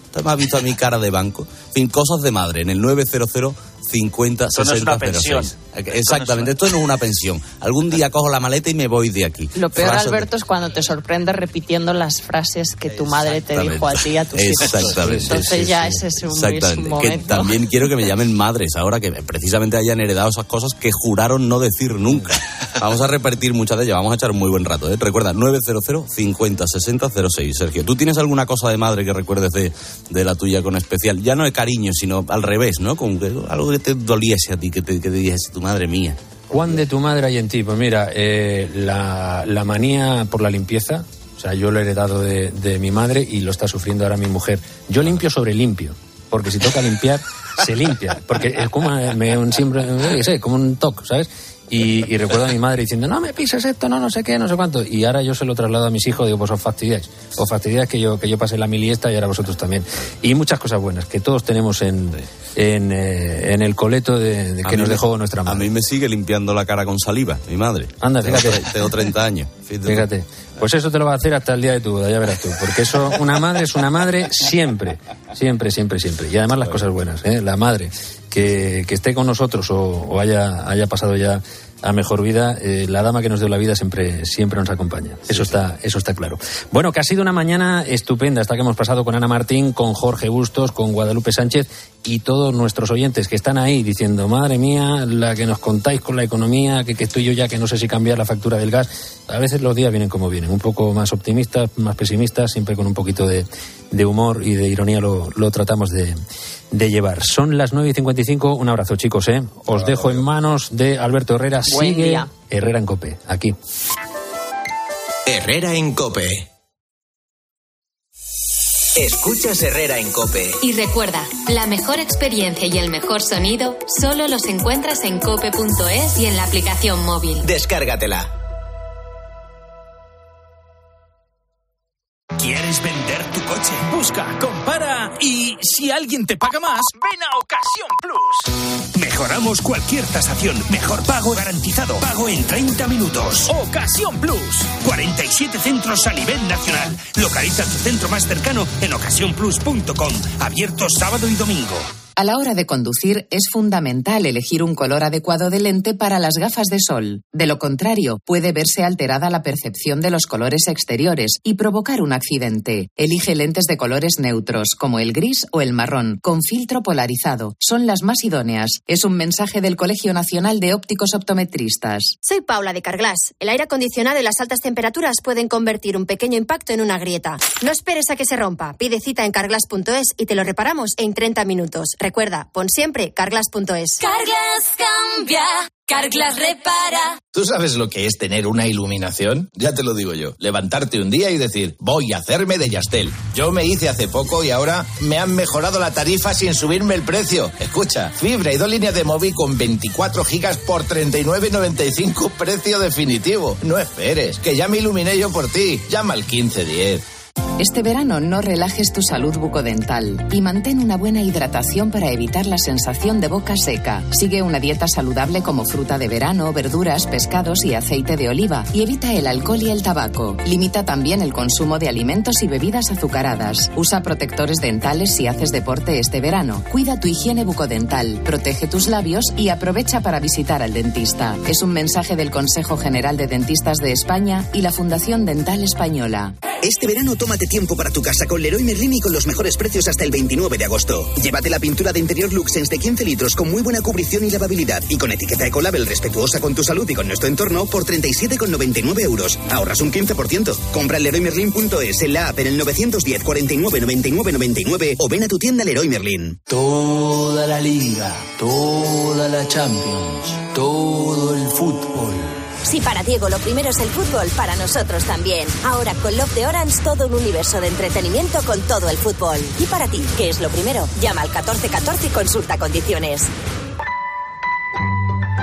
Usted me ha visto a mi cara de banco. En fin, cosas de madre, en el 900 50 esto 60 no es una 06. pensión. Exactamente, esto no es una pensión. Algún día cojo la maleta y me voy de aquí. Lo peor, Frase Alberto, es cuando te sorprendes repitiendo las frases que tu madre te dijo a ti y a tus hijos. Exactamente. Entonces ya ese es un momento. Que también quiero que me llamen madres ahora, que precisamente hayan heredado esas cosas que juraron no decir nunca. Vamos a repetir muchas de ellas, vamos a echar un muy buen rato. Recuerda, 900 50 60 06. Sergio, ¿tú tienes alguna cosa de madre que recuerdes de la tuya con especial? Ya no de cariño, sino al revés, ¿no? Como que algo que te doliese a ti, que te dijese tu madre mía. ¿Cuán de tu madre hay en ti? Pues mira, la manía por la limpieza, o sea, yo lo he heredado de mi madre y lo está sufriendo ahora mi mujer. Yo limpio sobre limpio, porque si toca limpiar, se limpia, porque es como como un toque, ¿sabes? Y recuerdo a mi madre diciendo, no me pises esto, no sé qué, no sé cuánto. Y ahora yo se lo traslado a mis hijos, digo, pues os fastidiáis que yo pasé la mili esta y ahora vosotros también. Y muchas cosas buenas que todos tenemos en el coleto de que nos dejó nuestra madre. A mí me sigue limpiando la cara con saliva, mi madre. Anda, fíjate. Tengo 30 años. Fíjate. Pues eso te lo va a hacer hasta el día de tu boda, ya verás tú. Porque eso, una madre es una madre siempre. Siempre, siempre, siempre. Y además las cosas buenas, la madre que esté con nosotros o haya pasado ya a mejor vida, la dama que nos dio la vida siempre nos acompaña. Eso está claro. Bueno, que ha sido una mañana estupenda esta que hemos pasado con Ana Martín, con Jorge Bustos, con Guadalupe Sánchez y todos nuestros oyentes que están ahí diciendo, madre mía, la que nos contáis con la economía, que estoy yo ya que no sé si cambiar la factura del gas. A veces los días vienen como vienen, un poco más optimistas, más pesimistas, siempre con un poquito de humor y de ironía lo tratamos de llevar. Son las 9:55, un abrazo, chicos, Os dejo en manos de Alberto Herrera. Buen Sigue día. Herrera en COPE, aquí. Herrera en COPE. Escuchas Herrera en COPE. Y recuerda, la mejor experiencia y el mejor sonido solo los encuentras en cope.es y en la aplicación móvil. Descárgatela. ¿Quieres vender tu coche? Busca, compara y si alguien te paga más, ven a Ocasión Plus. Mejoramos cualquier tasación. Mejor pago garantizado. Pago en 30 minutos. Ocasión Plus. 47 centros a nivel nacional. Localiza tu centro más cercano en ocasiónplus.com. Abierto sábado y domingo. A la hora de conducir es fundamental elegir un color adecuado de lente para las gafas de sol. De lo contrario, puede verse alterada la percepción de los colores exteriores y provocar un accidente. Elige lentes de colores neutros, como el gris o el marrón, con filtro polarizado. Son las más idóneas. Es un mensaje del Colegio Nacional de Ópticos Optometristas. Soy Paula de Carglass. El aire acondicionado y las altas temperaturas pueden convertir un pequeño impacto en una grieta. No esperes a que se rompa. Pide cita en carglass.es y te lo reparamos en 30 minutos. Recuerda, pon siempre carglass.es. Carglass cambia, Carglass repara. ¿Tú sabes lo que es tener una iluminación? Ya te lo digo yo. Levantarte un día y decir, voy a hacerme de Yastel. Yo me hice hace poco y ahora me han mejorado la tarifa sin subirme el precio. Escucha, fibra y 2 líneas de móvil con 24 gigas por 39,95, precio definitivo. No esperes, que ya me iluminé yo por ti. Llama al 1510. Este verano no relajes tu salud bucodental y mantén una buena hidratación para evitar la sensación de boca seca. Sigue una dieta saludable como fruta de verano, verduras, pescados y aceite de oliva y evita el alcohol y el tabaco. Limita también el consumo de alimentos y bebidas azucaradas. Usa protectores dentales si haces deporte este verano. Cuida tu higiene bucodental, protege tus labios y aprovecha para visitar al dentista. Es un mensaje del Consejo General de Dentistas de España y la Fundación Dental Española. Este verano tómate tiempo para tu casa con Leroy Merlin y con los mejores precios hasta el 29 de agosto. Llévate la pintura de interior Luxens de 15 litros con muy buena cubrición y lavabilidad y con etiqueta Ecolabel respetuosa con tu salud y con nuestro entorno por 37,99 euros. Ahorras un 15%. Compra en leroymerlin.es, en la app, en el 910 49 99 99 o ven a tu tienda Leroy Merlin. Toda la Liga, toda la Champions, todo el fútbol. Si para Diego lo primero es el fútbol, para nosotros también. Ahora con Love de Orange todo un universo de entretenimiento con todo el fútbol. Y para ti, ¿qué es lo primero? Llama al 1414 y consulta condiciones.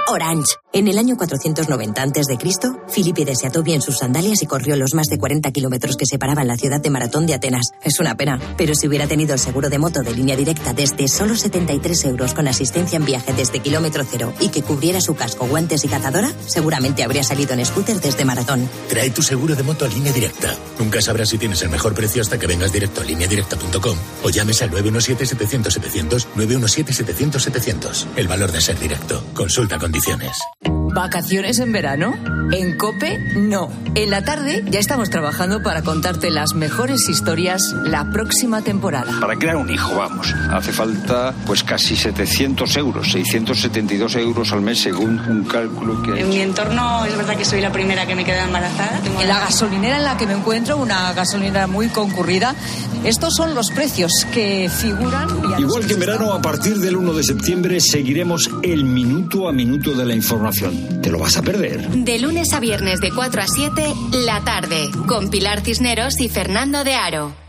Orange. En el año 490 a.C., Filipides se ató bien sus sandalias y corrió los más de 40 kilómetros que separaban la ciudad de Maratón de Atenas. Es una pena, pero si hubiera tenido el seguro de moto de línea directa desde solo 73 euros con asistencia en viaje desde kilómetro cero y que cubriera su casco, guantes y cazadora, seguramente habría salido en scooter desde Maratón. Trae tu seguro de moto a Línea Directa. Nunca sabrás si tienes el mejor precio hasta que vengas directo a lineadirecta.com o llames al 917-700-700, 917-700-700. El valor de ser directo. Consulta condiciones. ¿Vacaciones en verano? En COPE, no. En la tarde ya estamos trabajando para contarte las mejores historias la próxima temporada. Para crear un hijo, vamos, hace falta pues casi 700 euros, 672 euros al mes según un cálculo que... En mi entorno es verdad que soy la primera que me queda embarazada. En la gasolinera en la que me encuentro, una gasolinera muy concurrida, estos son los precios que figuran... Igual que en verano, a partir del 1 de septiembre seguiremos el minuto a minuto de la información. ¿Te lo vas a perder? De lunes a viernes de 4 a 7, La Tarde, con Pilar Cisneros y Fernando de Aro.